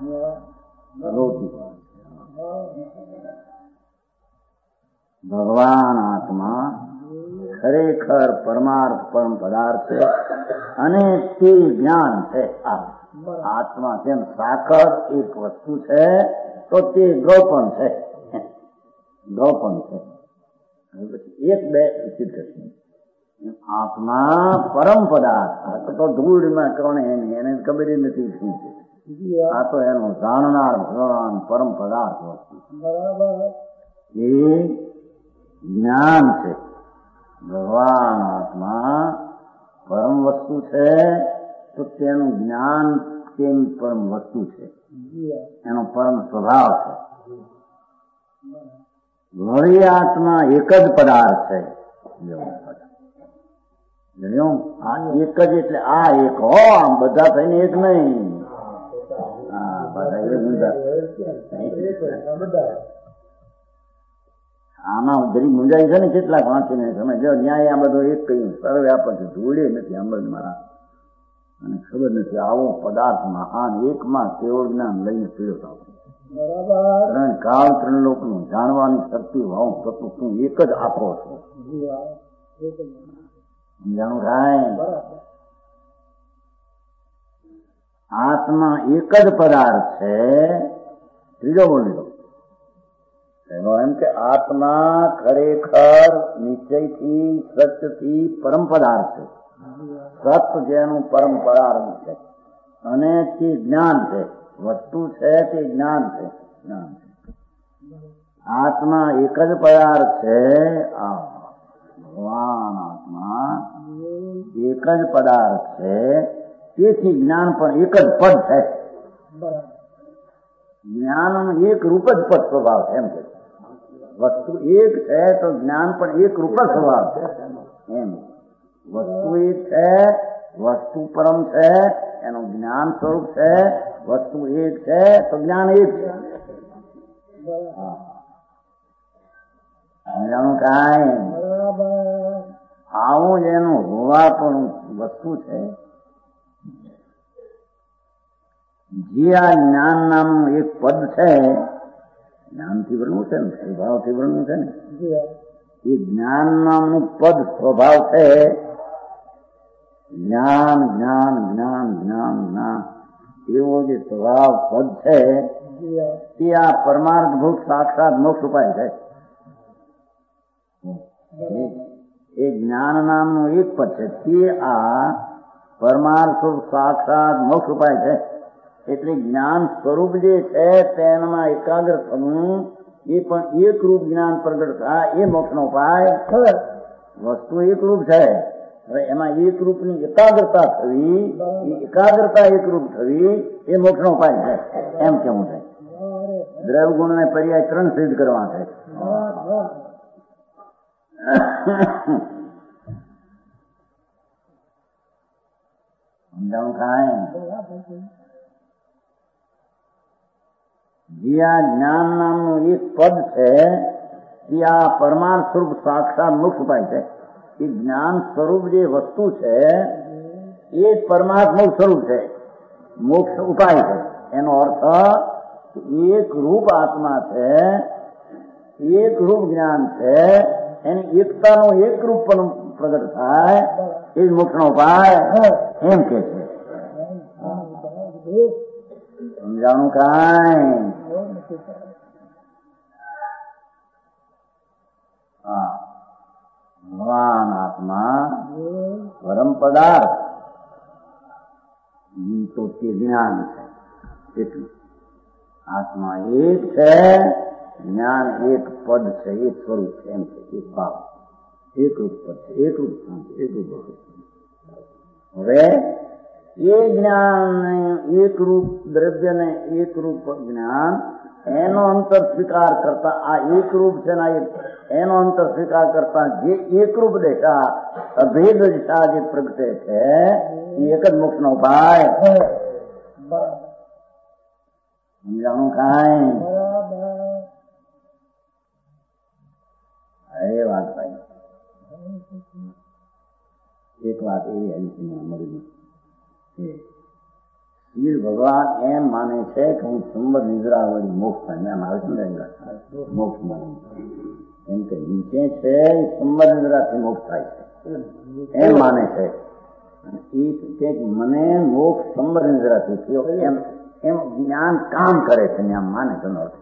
ભગવાન આત્મા ખરેખર પરમાર્થ પરમ પદાર્થ છે, અને તે જ્ઞાન છે. આત્મા જેમ સાકર એક વસ્તુ છે, તો તે ગૌપન છે. ગૌપન છે એક બે સિદ્ધ કરશે. આત્મા પરમ પદાર્થ. આ તો ધૂળમાં કોણે એની એને ખબર નથી શું છે. આ તો એનું જાણનાર ભગવાન પરમ પદાર્થ વસ્તુ એ જ્ઞાન છે. ભગવાન આત્મા પરમ વસ્તુ છે, તો તેનું જ્ઞાન તેની પરમ વસ્તુ છે, એનો પરમ સ્વભાવ છે. વળી આત્મા એક જ પદાર્થ છે. આ એક જ એટલે આ એક હો, આમ બધા થઈને એક નહીં. હા, બધા એક. આમાં જરી મુંજાઈ છે ને કેટલાક વાંચીને તમે જો ન્યાય આ બધો એક કહ્યું સર્વે આપણને જોડે નથી અમલ મારા, અને ખબર નથી આવો પદાર્થ મહાન એકમાં કેવળ જ્ઞાન લઈને પીડો થાવ. ત્રણ કાળ ત્રણ લોક નું જાણવાની શક્તિ ભાવ તત્વ તું એક જ આપો છો. સમજાણું કાંઈ? આત્મા એક જ પદાર્થ છે. ત્રીજો બોલ્યો એનો એમ કે આત્મા ખરેખર નિશ્ચયથી સત્યથી પરમ પદાર્થ છે. સત્ય જેનું પરમ પદાર્થ છે, અને તે જ્ઞાન છે. વસ્તુ છે તે જ્ઞાન છે. જ્ઞાન છે. આત્મા એક જ પદાર્થ છે. આ ભગવાન આત્મા એક જ પદાર્થ છે, તેથી જ્ઞાન પણ એક જ પદ છે. જ્ઞાન એક રૂપ જ પદ સ્વભાવ છે. એમ કે વસ્તુ એક છે તો જ્ઞાન પણ એક રૂપ જ સ્વભાવ છે. એમ વસ્તુ એક છે, વસ્તુ પરમ છે, એનું જ્ઞાન સ્વરૂપ છે. વસ્તુ એક છે તો જ્ઞાન એક છે. સમજાણું કાંઈ? આવું જ એનું હોવા પણ વસ્તુ છે. જે આ જ્ઞાન નામનું એક પદ છે, જ્ઞાનથી બનવું છે ને, સ્વભાવથી બનવું છે ને, એ જ્ઞાન નામનું પદ સ્વભાવ છે. જ્ઞાન જ્ઞાન જ્ઞાન જ્ઞાન જ્ઞાન એવો જે સ્વભાવ પદ છે, તે આ પરમાર્થભૂત સાક્ષાત મોક્ષ ઉપાય છે. એ જ્ઞાન નામનું એક પદ છે, તે આ પરમાર્થ સાક્ષાત મોક્ષ ઉપાય છે. એટલે જ્ઞાન સ્વરૂપ જે છે તેનામાં એકાગ્ર થવું, એ પણ એક રૂપ જ્ઞાન પ્રગટ થાય, એ મોક્ષનો ઉપાય. વસ્તુ એક રૂપ છે, હવે એમાં એક રૂપની એકાગ્રતા થવી, એ એકાગ્રતા એક રૂપ થવી, એ મોક્ષનો ઉપાય છે. એમ કેવું છે. દ્રવ્ય ગુણ ને પર્યાય ત્રણ સિદ્ધ કરવા છે. સમજાવું કાંઈ? જે આ જ્ઞાન નામનું એક પદ છે, તે આ પરમાર્થ સ્વરૂપ સાક્ષાત મોક્ષ ઉપાય છે. એ જ્ઞાન સ્વરૂપ જે વસ્તુ છે એ પરમાત્મા સ્વરૂપ છે, મોક્ષ ઉપાય છે. એનો અર્થ એક રૂપ આત્મા છે, એક રૂપ જ્ઞાન છે, એની એકતાનો એક રૂપ પણ પ્રગટ થાય, એ જ મોક્ષનો ઉપાય. એમ કે છે. સમજાણું કાંઈ? હા, ભગવાન આત્મા પરમ પદાર્થ તો તે જ્ઞાન છે. એટલું આત્મા એક છે, જ્ઞાન એક પદ છે, એક સ્વરૂપ છે, એમ છે, એક ભાવ, એકરૂપ પદ છે, એકરૂપ સ્થાન છે, એકરૂપ ભાવ છે. હવે એ જ્ઞાન એકરૂપ દ્રવ્ય ને એકરૂપ જ્ઞાન એનો અંતર સ્વીકાર કરતા આ એકરૂપ છે ને એનો અંતર સ્વીકાર કરતા જે એકરૂપ દેશા અભેદ દિશા જે પ્રગટે છે એ એક જ મોક્ષ નો ઉપાય. સમજાણું કાંઈ? એ વાત ભાઈ, એક વાત એવી આવી મળી શિવ ભગવાન એમ માને છે કે હું સંબંધ નિદ્રા વળી મોક્ષ થાય એમ આવે છે મોક્ષ માને એમ કે નીચે છે સંબંધ નિદ્રાથી મોક્ષ થાય છે એમ માને છે. એ મને મોક્ષ સંબંધ નિદ્રાથી થયો એમ એમ જ્ઞાન કામ કરે છે ને આમ માને તેનો અર્થ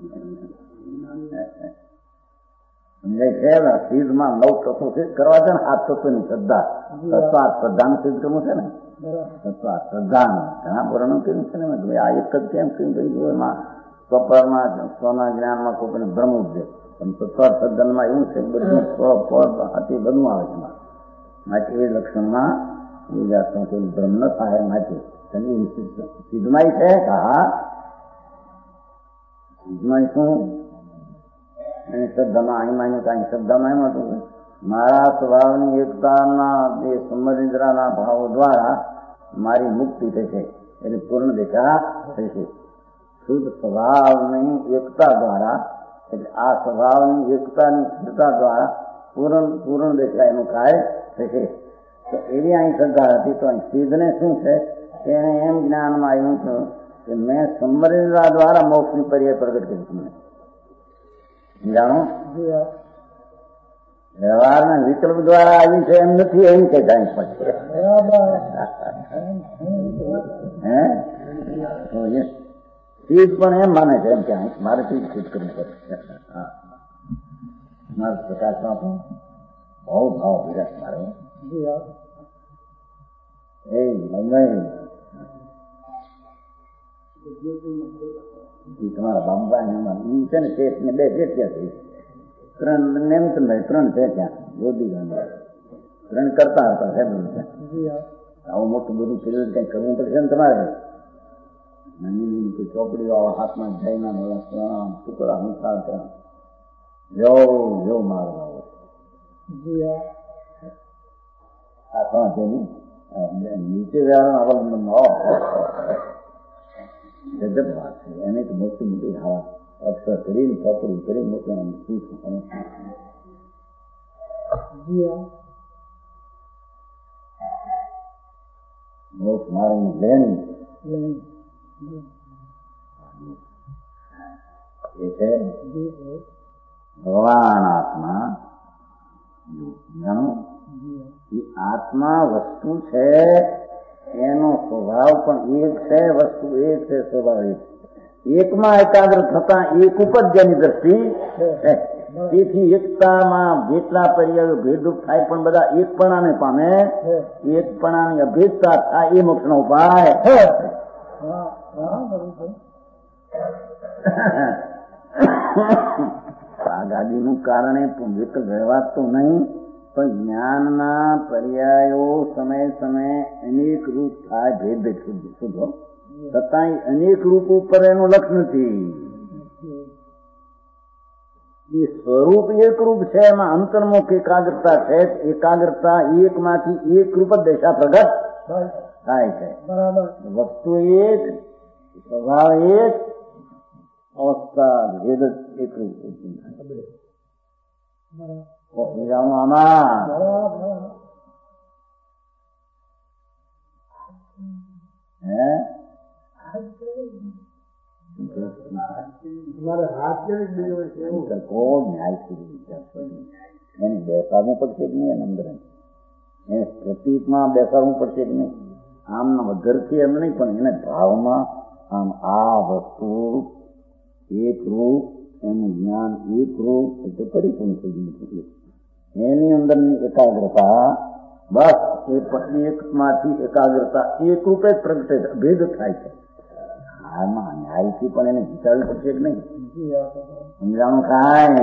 સમજાય છે. સિદ્ધમાં નવ તત્વો સિદ્ધ કરવા છે ને આ તત્વની શ્રદ્ધા તત્વ શ્રદ્ધાનું સિદ્ધ કરવું છે ને તત્વ શ્રદ્ધા ઘણા પુરાણો કર્યું છે ને આ એક જ કેમ કહ્યું એમાં સ્વપરમાં સ્વના જ્ઞાનમાં કોઈ બ્રહ્મ ઉપજે પણ તત્વ શ્રદ્ધામાં એવું છે બધું સ્વ પદ હાથી બધું આવે છે માટે એ લક્ષણમાં એ જાતનો કોઈ બ્રહ્મ ન થાય માટે સિદ્ધમાય છે કે હા સિદ્ધમાય શું એની શ્રદ્ધામાં અહીં માને કાંઈ શ્રદ્ધામાં એમ હતું મારા સ્વભાવની એકતાના જે સંબંધિતના ભાવો દ્વારા મારી મુક્તિ થશે એટલે પૂર્ણ દિશા થશે. શુદ્ધ સ્વભાવની એકતા દ્વારા એટલે આ સ્વભાવની એકતાની સ્થિરતા દ્વારા પૂર્ણ પૂર્ણ દિશા એનું કાર્ય થશે. તો એવી અહીં શ્રદ્ધા હતી. તો અહીં સિદ્ધને શું છે એને એમ જ્ઞાનમાં આવ્યું હતું કે મેં સંબંધિતા દ્વારા મોક્ષની પર્યાય પ્રગટ કરી તમને જાણો વ્યવહારના વિકલ્પ દ્વારા આવી છે એમ નથી એમ કે જાય પછી હે સિદ્ધ પણ એમ માને છે એમ કે મારે ચીજ સિદ્ધ કરવું પડે. મારે પ્રકાશમાં પણ બહુ ભાવ વિરાટ મારો એ તમારા બાબા છે ને શેઠ ને બે શેઠ ક્યાં છે ત્રણ નેમચંદભાઈ ત્રણ છે ત્યાં ગોદી ગાંધી ત્રણ કરતા હતા સાહેબ આવું મોટું બધું કર્યું કઈ કરવું પડશે ને તમારે નાની નાની કોઈ ચોપડીઓ આવા હાથમાં જઈના ટુકડા હુંકાર જો જો મારો આવો હાથમાં છે નીચે વ્યારણ અવલંબનમાં ગજબ વાત છે. એને તો મોટી મોટી હા અક્ષર કરીને ચોપડી કરી મોટા શું મોક્ષ મારની લેણી એ છે ભગવાન આત્મા જાણો એ આત્મા વસ્તુ છે એનો સ્વભાવ પણ એક છે વસ્તુ એક છે સ્વભાવ એક એકમાં એકાગ્ર થતા એક ઉપજ્યની દ્રષ્ટિ તેથી એકતામાં જેટલા પર્યાયો ભેદરૂપ થાય પણ બધા એકપણાને પામે એકપણાની અભેદતા થાય એ મોક્ષનો ઉપાય. આ ગાડીનું કારણે વિકલ્પ રહેવાતું નહીં પણ જ્ઞાનના પર્યાયો સમય સમય અનેક રૂપ થાય ભેદ શુદ્ધો છતાંય અનેક રૂપ ઉપર એનું લક્ષ નથી. એ સ્વરૂપ એક રૂપ છે એમાં અંતર્મુખ એકાગ્રતા છે. એકાગ્રતા એકમાંથી એક રૂપ જ દિશા પ્રગટ થાય છે. વસ્તુ એક સ્વભાવ એક અવસ્થા ભેદ એક રૂપ આમાં હે એને બેસાડવું પડશે કે નહીં અંદર એને પ્રતીકમાં બેસાડવું પડશે કે નહીં આમ ઘરથી એમ નહીં પણ એને ભાવમાં આમ આ વસ્તુ એક રૂપ એનું જ્ઞાન એક રૂપ એટલે પરિપૂર્ણ થઈ ગયું. એની અંદરની એકાગ્રતા બસ એકમાંથી એકાગ્રતા એક રૂપે જ પ્રગટે ભેદ થાય છે. આમાં ન્યાયથી પણ એને વિચારવું પડશે કે નહીં? સમજાણું કાંઈ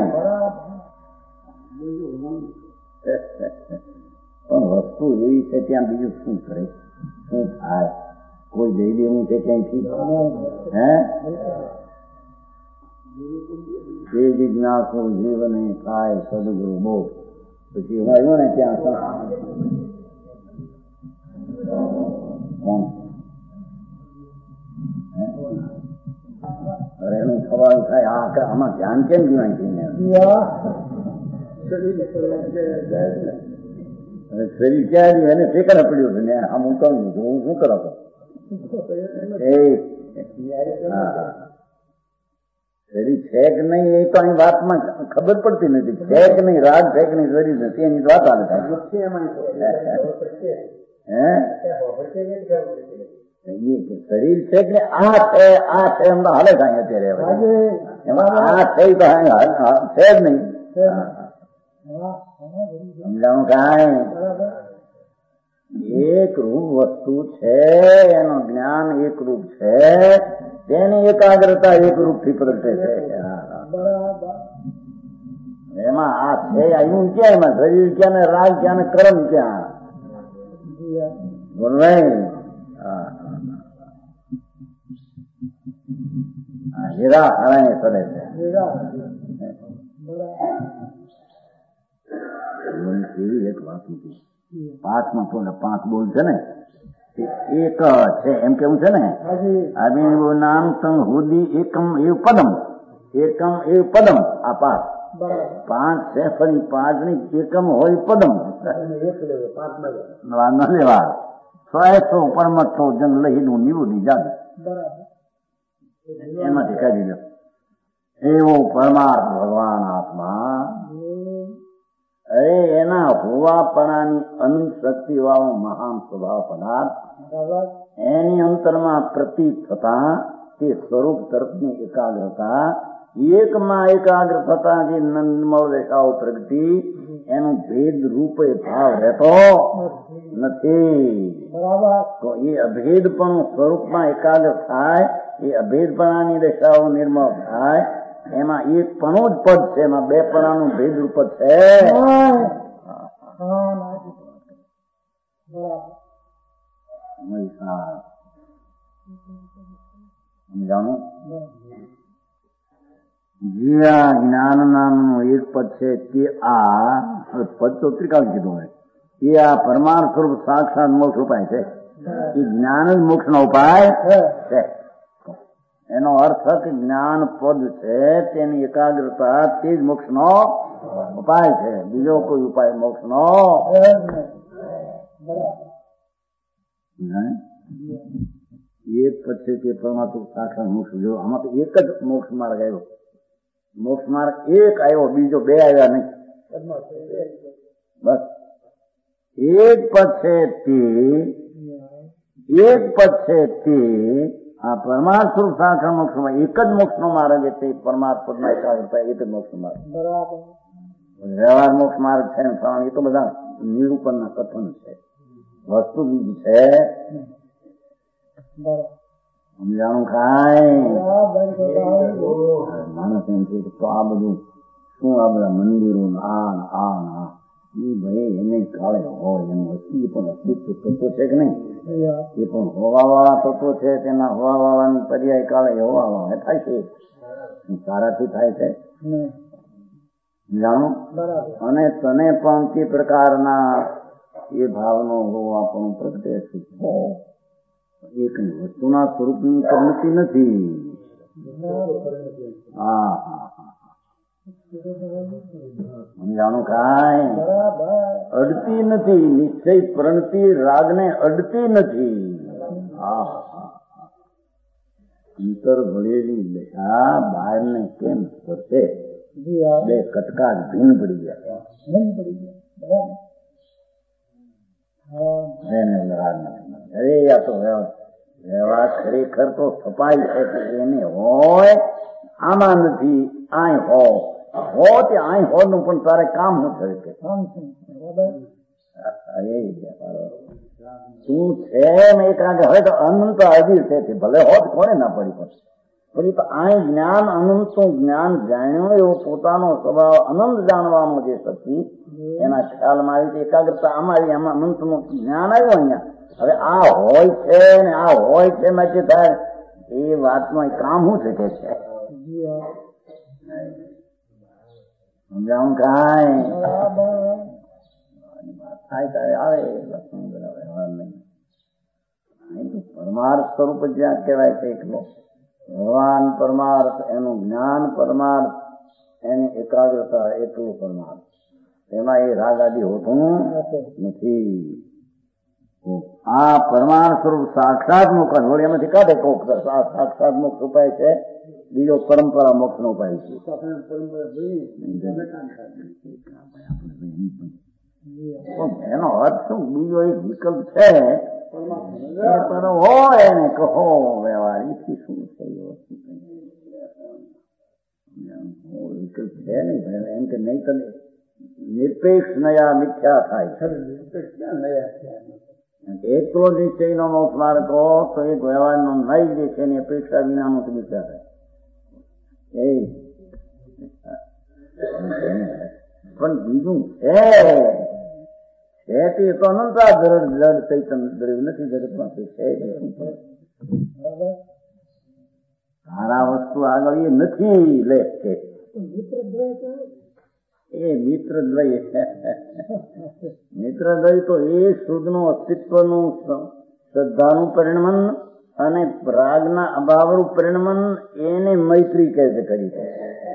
પણ વસ્તુ એવી છે ત્યાં બીજું શું કરે, શું થાય? કોઈ જઈ દેવું છે ક્યાંયથી? હે જે જિજ્ઞાસુ જીવને થાય સદગુરુ બોધ. પછી હું આવ્યો ને ત્યાં અરે એનું સવાલ થાય આ આમાં ધ્યાન કેમ જીવાય છે? શરીર ક્યાં એને ઠેકાણે પડ્યું છે ને આમ હું કહું છું હું શું કરાતો શરીર છે કે નહીં એ તો અહીં વાતમાં ખબર પડતી નથી. છે કે નહીં રાગ છે કે નહીં શરીર નથી એની વાત આવે થાય. હે શરીર છે કે આ છે આ છે એમ તો હાલે થાય અત્યારે એમાં આ છે તો છે જ નહીં. સમજાવું કાંઈ એક રૂપ વસ્તુ છે એનું જ્ઞાન એક રૂપ છે તેની એકાગ્રતા એક રૂપ થી પ્રગટે છે. એમાં આ છે આવ્યું ક્યાં? એમાં શરીર ક્યાં ને રાગ ક્યાં ને કર્મ ક્યાં? બોલ નહીં હીરા હરાય સડે છે. એવી એક વાત નથી. પાંચમાં તો પાંચ બોલ છે ને એક છે એમ કેવું છે ને અભિનવો નામ સંગ હુદી એકમ એવ પદમ એકમ એવ પદમ આ પાંચ પાંચ છે ફરી પાંચ ની એકમ હોય પદમ વાંધો લેવા સો સો પરમઠો જન લહીનું નિવૃત્તિ જાતિ એમાંથી કાઢી લો. એવો પરમાર્થ ભગવાન આત્મા અરે એના હોવાપણાની અનંત શક્તિ વાળો મહાન સ્વભાવ પદાર્થ એની અંતરમાં પ્રતીત થતા તે સ્વરૂપ તરફની એકાગ્રતા એકમાં એકાગ્ર થતા જે નંદમળ રેખાઓ પ્રગટી એનું ભેદ રૂપે ભાવ રહેતો નથી. તો એ અભેદપણું સ્વરૂપમાં એકાગ્ર થાય એ અભેદપણાની રેખાઓ નિર્મળ થાય એમાં એક પણું જ પદ છે એમાં બે પણાનું ભેદ રૂપ છે. સમજાણું? જે આ જ્ઞાન નામનું એક પદ છે તે આ પદ તો ત્રિકાળ કીધું હોય એ આ પરમાર્થ સ્વરૂપ સાક્ષાત મોક્ષ ઉપાય છે. એ જ્ઞાન જ મોક્ષ નો ઉપાય છે. એનો અર્થ કે જ્ઞાન પદ છે તેની એકાગ્રતા તે જ મોક્ષ નો ઉપાય છે. બીજો કોઈ ઉપાય મોક્ષ નો એક પદ છે તે પરમાત્મ સાક્ષાત મોક્ષ. જો આમાં તો એક જ મોક્ષ માર્ગ આવ્યો. મોક્ષ માર્ગ એક આવ્યો બીજો બે આવ્યા નહીં. બસ એક પદ છે તે એક પદ છે તે આ પરમાર્થ સ્વરૂપ સાક્ષાત મોક્ષમાં એક જ મોક્ષ નો માર્ગ એટલે પરમાર્થ પદમાં એકાગ્રતા એક જ મોક્ષ નો માર્ગ. વ્યવહાર મોક્ષ માર્ગ છે એ તો બધા નિરૂપણ ના કથન છે. વસ્તુ બીજી છે. સમજાણું કાંઈ? માણસ એમ છે કે તો આ બધું શું આ બધા મંદિરો આ આ આ એ ભાઈ એને કાળે હોય એનું અસ્તિત્વ પણ અસ્તિત્વ તત્વ છે કે નહીં? એ પણ હોવા વાળા તત્વો છે તેના હોવા વાળાની પર્યાય કાળે હોવા વાળા થાય છે. સારાથી થાય છે જાણો. અને તને પણ તે પ્રકારના એ ભાવનો હોવા પણ પ્રગટે છે. એક વસ્તુના સ્વરૂપની પરિણતિ નથી. હા હા સમજાણું કાંઈ? અડતી નથી. નિશ્ચય પ્રણતિ રાગને અડતી નથી. હા અંતર ભળેલી દશા બહાર ને કેમ સ્પર્શે? બે કટકા ભીન પડી ગયા. અરે યા તો વ્યવહાર ખરેખર તો સફાઈ છે કે એને હોય આમાં નથી આય હો હો તે આય હો નું પણ તારે કામ ન થયું કે શું છે મેં કારણ કે હવે તો અનંત હાજર છે કે ભલે હોત કોને ના પડી પડશે પણ તો આ જ્ઞાન અનંતનું જ્ઞાન જાણ્યો એવો પોતાનો સ્વભાવ અનંત જાણવાનો જે શક્તિ એના ખ્યાલમાં આવી એકાગ્રતા અમારી આમાં અનંતનું જ્ઞાન આવ્યું અહીંયા હવે આ હોય છે ને આ હોય છે મેં થાય એ વાતમાં કામ શું શકે છે સમજાવું કાંઈ થાય ત્યારે આવે વ્યવહાર નહીં પરમાર્થ સ્વરૂપ જ્યાં કહેવાય છે એકલો ભગવાન પરમાર્થ એનું જ્ઞાન પરમાર્થ એની એકાગ્રતા એટલું પરમાર્થ એમાં એ રાગ આદિ હોતું નથી આ પરમાર્થ સ્વરૂપ સાક્ષાત મોક્ષ વળી એમાંથી કાઢે કોક સાક્ષાત મોક્ષ ઉપાય છે બીજો પરંપરા મોક્ષ નો ઉપાય છે એનો અર્થ શું બીજો એક વિકલ્પ છે હોય એને કહો વ્યવહાર એથી શું છે વિકલ્પ છે નહીં એમ કે નહીં તો નિરપેક્ષ નયા મિથ્યા થાય એકલો નિશ્ચય નો મોક્ષ માર્ગ કહો તો એક વ્યવહાર નો નય જે છે એની અપેક્ષા વિનાનું તો મિથ્યા થાય પણ બીજું છે તે તો અનંતા જડ જડ ચૈતન દ્રવ્ય નથી જગતમાં છે સારા વસ્તુ આગળ એ નથી લે છે એ મિત્ર દ્વય મિત્ર દ્વય તો એ શુદ્ધ નું અસ્તિત્વનું શ્રદ્ધાનું પરિણમન અને રાગના અભાવનું પરિણમન એને મૈત્રી કહે છે કરી છે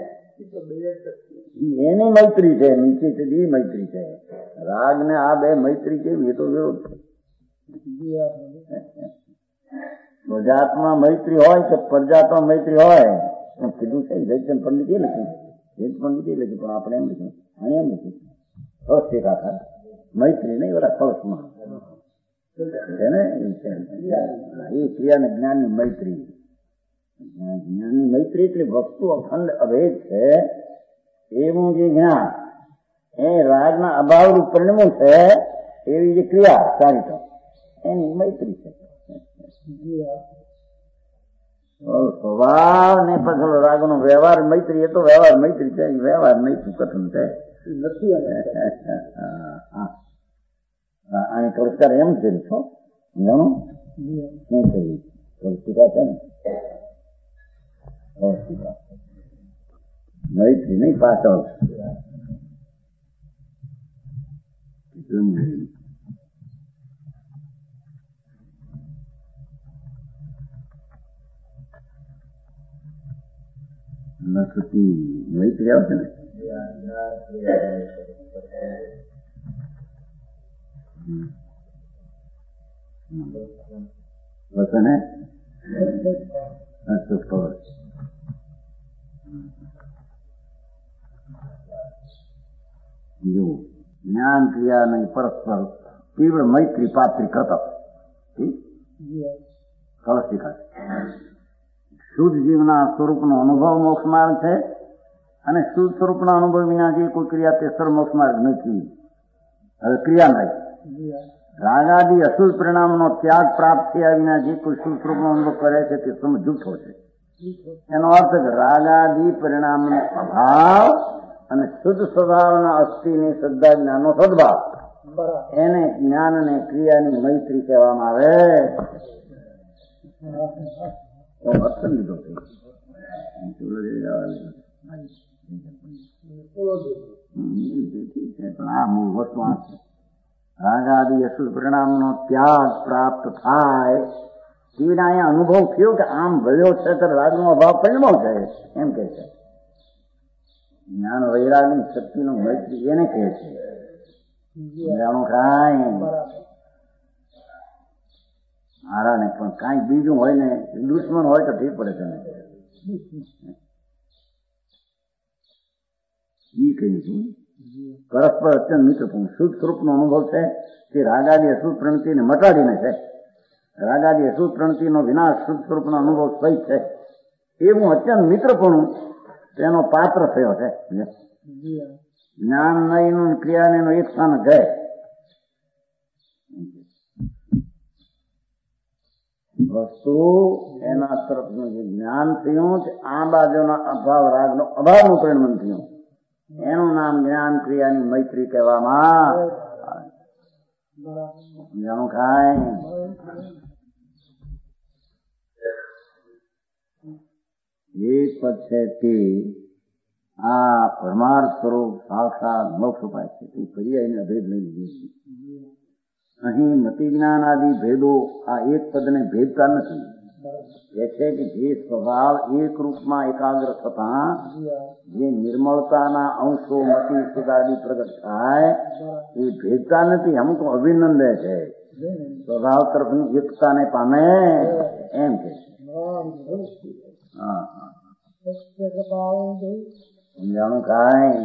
એની મૈત્રી છે નીચે સુધી મૈત્રી છે રાગ ને આ બે મૈત્રી કેવી એ તો વિરોધ છે સ્વજાતમાં મૈત્રી હોય કે પરજાતમાં મૈત્રી હોય કીધું છે જયચંદ પંડિતે લખ્યું જૈન પંડિતે લખ્યું પણ આપણે એમ લખ્યું અને એમ લખ્યું અવસ્થિત આખા મૈત્રી નહીં ઓલા કળશમાં છે ને એ ક્રિયા ને જ્ઞાનની મૈત્રી જ્ઞાનની મૈત્રી એટલે વસ્તુ અખંડ અભેદ છે એવું જે જ્ઞાન એ રાગના અભાવનું પરિણમન છે એવી જે ક્રિયા સારી તો એની મૈત્રી છે સ્વભાવ ને પછી રાગનો વ્યવહાર મૈત્રી એ તો વ્યવહાર મૈત્રી છે વ્યવહાર મૈત્રી કથન છે નથી આને પુરસ્કાર એમ છે છો જાણો શું કહ્યું પુરસ્તિકા છે ને પુરસ્તિકા મૈત્રી નહીં પાછળ લખતી મૈત્રી આવશે ને બસ ને જો જ્ઞાન ક્રિયા નહીં પરસ્પર તીવ્ર મૈત્રી પાત્રી કરતા કલશિકા શુદ્ધ જીવના સ્વરૂપનો અનુભવ મોક્ષ માર્ગ છે અને શુદ્ધ સ્વરૂપના અનુભવ વિના જે કોઈ ક્રિયા તે સર મોક્ષ માર્ગ નથી. હવે ક્રિયા નહીં રાગાદી અશુદ્ધ પરિણામનો ત્યાગ પ્રાપ્ત થયા વિના જે કોઈ શુદ્ધ સ્વરૂપનો અનુભવ કરે છે તે સમ જૂઠો છે. એનો અર્થ કે રાગાદી પરિણામનો અભાવ અને શુદ્ધ સ્વભાવના અસ્થિની શ્રદ્ધા જ્ઞાનનો સદભાવ એને જ્ઞાન અને ક્રિયાની મૈત્રી કહેવામાં આવે. અર્થ લીધો આ મૂળ વસ્તુ આ છે. રાગાદી અશુદ્ધ પરિણામનો ત્યાગ પ્રાપ્ત થાય તેના અહીંયા અનુભવ થયો કે આમ ગયો છે તો રાગનો અભાવ પરિણમો છે એમ કે છે. જ્ઞાન વૈરાગની શક્તિનો મૈત્રી એને કહે છે. જાણું કાંઈ મારા ને પણ કાંઈ બીજું હોય ને દુશ્મન હોય તો ઠીક પડે છે ને એ કહ્યું છું. પરસ્પર અત્યંત મિત્રપૂર્ણ શુદ્ધ સ્વરૂપનો અનુભવ છે તે રાગાદી અશુદ્ધ પ્રણતિને મટાડીને છે. રાગાદી અશુદ્ધ પ્રણતિનો વિનાશ શુદ્ધ સ્વરૂપનો અનુભવ સહિત છે એવું અત્યંત મિત્રપૂર્ણ તેનો પાત્ર થયો છે. જ્ઞાન નયનું ક્રિયાને એક સ્થાન છે. વસ્તુ એના તરફનું જે જ્ઞાન થયું તે આ બાજુના અભાવ રાગનો અભાવનું પરિણમન થયું. એનું નામ જ્ઞાન ક્રિયાની મૈત્રી કહેવામાં જાણું ખાય. એક પદ છે તે આ પરમાર્થ સ્વરૂપ સાક્ષાત મોક્ષ ઉપાય છે તે પર્યાયને ભેદ લઈ લીધી. અહીં મતિ જ્ઞાન આદિ ભેદો આ એક પદને ભેદતા નથી. એ છે કે જે સ્વભાવ એક રૂપમાં એકાગ્ર થતા જે નિર્મળતાના અંશો મતિ સુધારી પ્રગટ થાય એ ભેદતા નથી. અમુક અભિનંદે છે સ્વભાવ તરફની એકતાને પામે એમ કે હા સમજાણું કાંઈ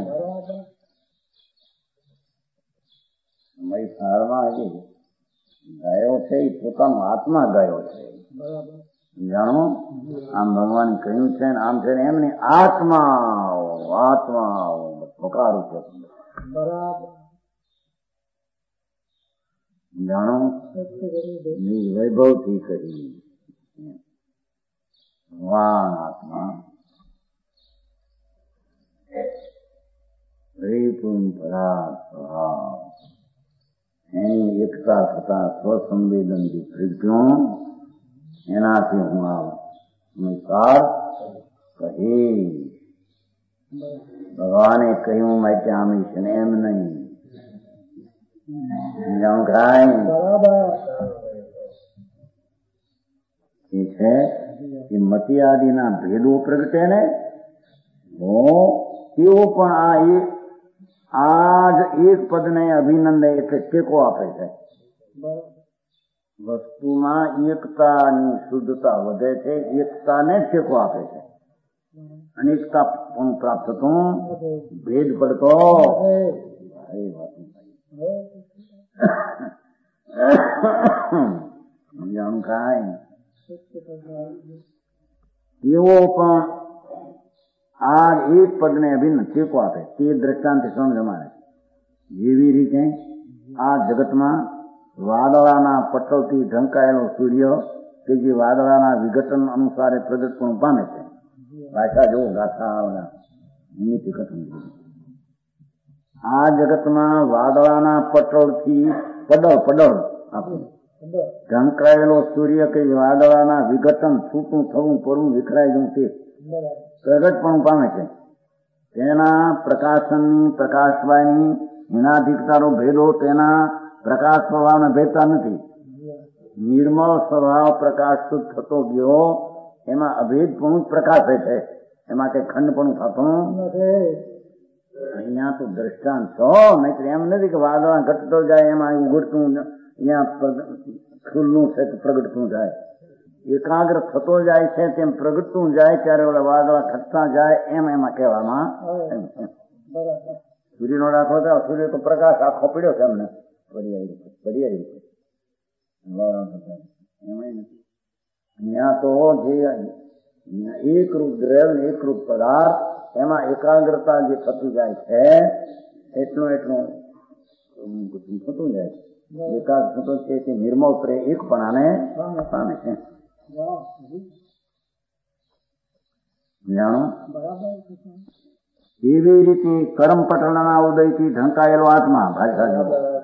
અમારી સારમાં હજી ગાયો છે એ પોતાનો આત્મા ગાયો છે. જાણો આમ ભગવાન કહ્યું છે ને આમ છે ને એમની આત્મા આત્મા પોકારું છે. જાણો નિજ વૈભવ થી કરી ભગવાન આત્મા પરિપૂર્ણ પરાગ સ્વભાવ એની એકતા થતા સ્વસંવેદનથી પ્રજ્ઞો એનાથી હું આ કહી ભગવાને કહ્યું માટે આમીશ ને એમ નહીં જાણું કાંઈ એ છે કે મતિ આદિના ભેદો પ્રગટે ને તેઓ પણ આ એક આ જ એક પદને અભિનંદન એટલે ટેકો આપે છે. વસ્તુમાં એકતાની શુદ્ધતા વધે છે, એકતાને ટેકો આપે છે. અનેકતા પણ પ્રાપ્ત થતું ભેદ પડતો જાણું કાંઈ એવો પણ આ એક પદને અભિન્ન ટેકો આપે તે દ્રષ્ટાંત સમજમાડે. જેવી રીતે આ જગતમાં વાદળાના પટલથી ઢંકાયેલો સૂર્ય કે જે વાદળાના વિઘટન અનુસારે પ્રગટ પણ પામે છે. ભાષા જો ગાથા નિમિત્ત કથન આ જગતમાં વાદળાના પટલથી પડળ પડળ ઢંકાયેલો સૂર્ય કે વાદળાના વિઘટન છૂટું થવું પડવું વિખરાઈ જવું તે પ્રગટ પણ પામે છે. તેના પ્રકાશનની પ્રકાશવાયની એનાધિકતાનો ભેદો તેના પ્રકાશ સ્વભાવને ભેદતા નથી. નિર્મળ સ્વભાવ પ્રકાશ શુદ્ધ થતો ગયો એમાં અભેદપણું પ્રકાશે છે, એમાં કઈ ખંડપણું થતું નથી. અહીંયા તો દ્રષ્ટાંત છો નહીતર એમ નથી કે વાદળા ઘટતો જાય એમાં ઉઘડતું અહીંયા ખુલ્લું છે તો પ્રગટતું જાય. એકાગ્ર થતો જાય છે તેમ પ્રગટતું જાય ત્યારે ઓલા વાદળા ઘટતા જાય એમ એમાં કહેવામાં. સૂર્યનો દાખલો થાય સૂર્ય તો પ્રકાશ આખો પડ્યો છે એમને પર્યાય પર્યાય એમાં નથી. અહીંયા તો જે એકરૂપ દ્રવ્ય એકરૂપ પદાર્થ એમાં એકાગ્રતા જે થતું જાય છે એટલું એટલું થતું જાય છે. એકાગ્ર થતો છે તે નિર્મળ પ્રે એકપણાને પામે છે. જાણો એવી રીતે કરમ પટલના ઉદયથી ઢંકાયેલો આત્મા ભાષા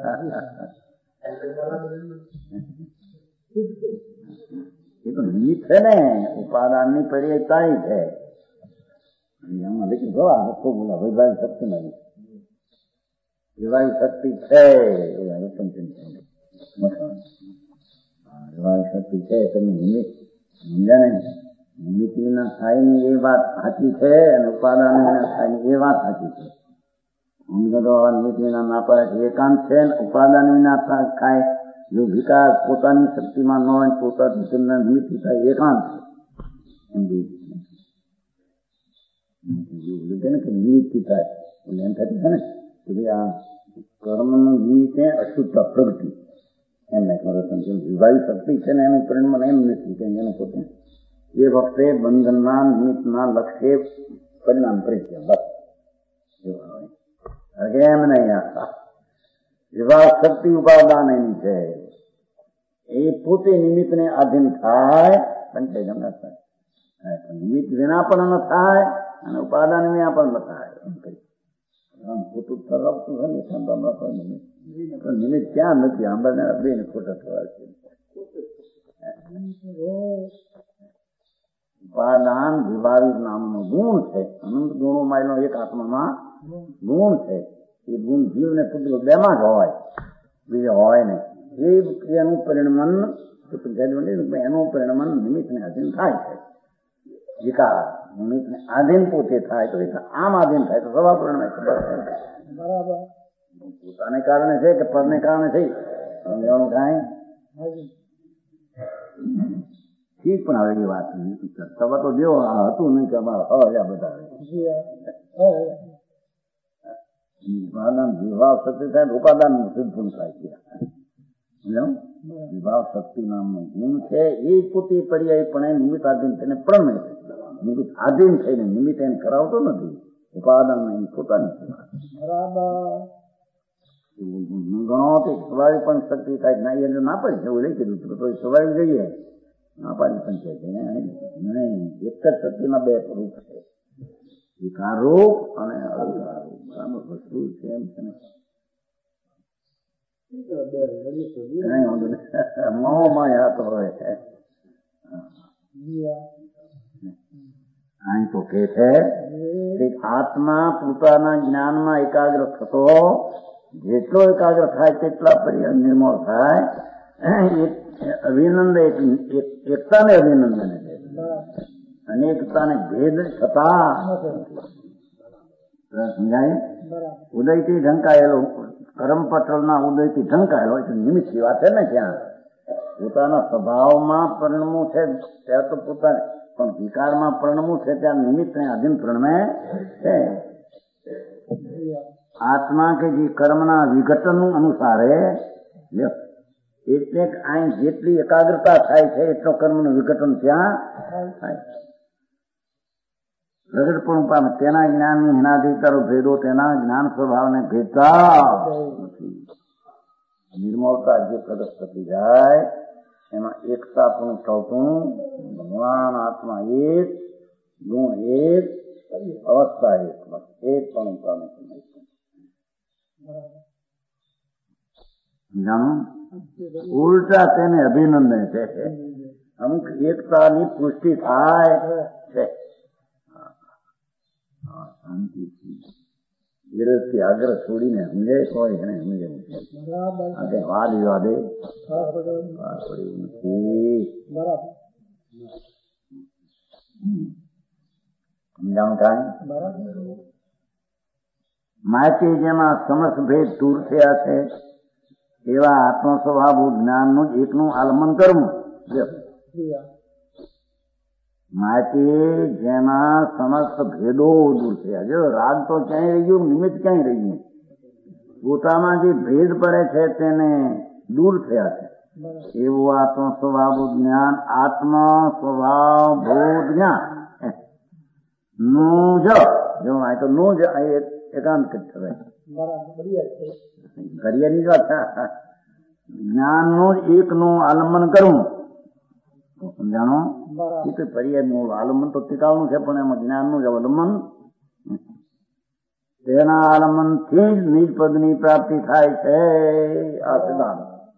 એ તો નિમિત્ત છે ને ઉપાદાનની પર્યાયતાઈ છે. લેકિન જો આ તો બોલા વૈભાવિક શક્તિ નહીં વૈભાવિક શક્તિ છે વૈભાવિક શક્તિ છે તમે નિમિત્ત સમજ્યા ને નિમિત્ત વિના થાય ની એ વાત સાચી છે અને ઉપાદાન વિના થાય ની એ વાત સાચી છે. નિમિત્ત વિના ના પડે છે એકાંત છે ને ઉપાદાન વિના થાય જો વિકાસ પોતાની શક્તિમાં ન હોય પોતાની તેમના નિમિત્ત થાય એકાંત છે ને કે નિમિત્ત થાય એમ થતું છે ને કે ભાઈ આ કર્મનું નિમિત્ત અશુદ્ધતા પ્રગતિ એમ નહીં વિભાવી શક્તિ છે ને એનું પરિણામ એમ નથી કે એનું પોતે એ વખતે બંધનના નિમિત્તના લક્ષ્ય પરિણામ કરી બસ એમ નહીં. વિભાવ શક્તિ ઉપાદાન એની છે એ પોતે નિમિત્તને આધીન થાય પંચેજમ ન થાય. નિમિત્ત વિના પણ ન થાય અને ઉપાદાન વિના પણ ન થાય. એમ કહી પોતું તરફતું છે ને નિમિત્ત નિમિત્ત ક્યાં નથી. આંબા બે ને ખોટા થવા છે. ઉપાદાન વિભાવિક નામનો ગુણ છે. અનંત ગુણો માયનો એક આત્મામાં ગુણ છે. એ ગુણ જીવ ને પુત્ર બેમાં જ હોય, બીજે હોય નહીં. એ એનું પરિણમન એનું પરિણમન નિમિત્તને આધીન થાય છે. વિકાર નિમિત્તને આધીન પોતે થાય તો આમ આધીન થાય તો સવા પરિણમે બરાબર. પોતાને કારણે છે કે પરને કારણે છે સમજાવવાનું કાંઈ ઠીક. પણ હવે એ વાત સવા તો જેવો હતું નહીં કે અમારા હયા બધા ઉપાદાન વિભાવ શક્તિ થાય ઉપાદાન સિદ્ધ થાય છે. વિભાવ શક્તિ નામનો ગુણ છે. એ પોતે પર્યાયપણે નિમિત્ત આધીન થઈને પ્રણમે છે. નિમિત્ત આધીન થઈને નિમિત્ત એને કરાવતો નથી. ઉપાદાન એની પોતાની બરાબર ગણો તો સ્વાભાવિક પણ શક્તિ થાય ના એને ના પડી જવું લઈ કીધું તો સ્વાભાવિક જઈએ ના પાડી પણ છે નહીં. એક જ શક્તિના બે રૂપ છે, વિકાર રૂપ અને અવિકાર રૂપ. બરાબર વસ્તુ છે એમ છે ને મોહમાં યાદ હોય છે. અહીં તો કે છે આત્મા પોતાના જ્ઞાનમાં એકાગ્ર થતો જેટલો એકાગ્ર થાય તેટલા પર્યાય નિર્મળ થાય. અભિનંદ એકતાને અભિનંદન છે, અનેકતાને ભેદ થતા સમજાય. ઉદયથી ઢંકાયેલો કર્મ પટલના ઉદયથી ઢંકાયેલો હોય તો નિમિત્ત વાત છે ને. ત્યાં પોતાના સ્વભાવમાં પરિણમું છે ત્યાં તો પોતાને પણ વિકારમાં પરિણમું છે ત્યાં નિમિત્તને આધીન પરિણમે છે. આત્મા કે જે કર્મના વિઘટન અનુસારે એટલે અહીં જેટલી એકાગ્રતા થાય છે એટલો કર્મનું વિઘટન ત્યાં થાય. પ્રગટપણું પામે તેના જ્ઞાનની હિનાધિકારો ભેદો તેના જ્ઞાન સ્વભાવને ભેદતા નથી. નિર્મળતા જે પ્રગટ થતી જાય એમાં એકતા પણ ટળતું ભગવાન આત્મા એક, ગુણ એક, અવસ્થા એક, બસ એક પણ પામે. જાણો ઉલટા તેને અભિનંદન છે. અમુક એકતાની પુષ્ટિ થાય છે. વિરોધથી આગ્રહ છોડીને સમજે હોય એને સમજે વાદ વિવાદે પડ્યું નથી. સમજાણું કાંઈ માહિતી જેમાં સમસ્ત ભેદ દૂર થયા છે એવા આત્મ સ્વભાવ જ્ઞાનનું એકનું આલમન કરવું. માહિતી જેમાં સમસ્ત ભેદો દૂર થયા. જો રાગ તો ક્યાંય રહ્યું, નિમિત્ત ક્યાંય રહ્યું, પોતામાં જે ભેદ પડે છે તેને દૂર થયા છે એવું આત્મ સ્વભાવ જ્ઞાન આત્મ સ્વભાવ ભૂત જ્ઞાન નું જ જો આ તો નું જ એકાંત થવાય ઘડિયાની વાત. જ્ઞાનનું એક નું આલંબન કરવું સમજાણો. એ તો પર્યાયનું આલંબન તો ટીકાવનું છે પણ એમાં જ્ઞાનનું જ અવલંબન. તેના આલંબન થી જ નિજ પદની પ્રાપ્તિ થાય છે. આ સિદ્ધાંત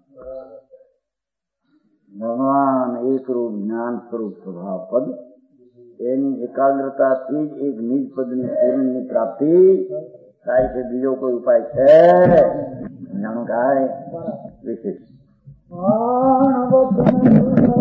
ભગવાન એક રૂપ જ્ઞાન સ્વરૂપ સ્વભાવ પદ એની એકાગ્રતાથી જ એક નિજ પદની પૂર્ણની પ્રાપ્તિ થાય છે. બીજો કોઈ ઉપાય છે જાણો કાય વિશેષ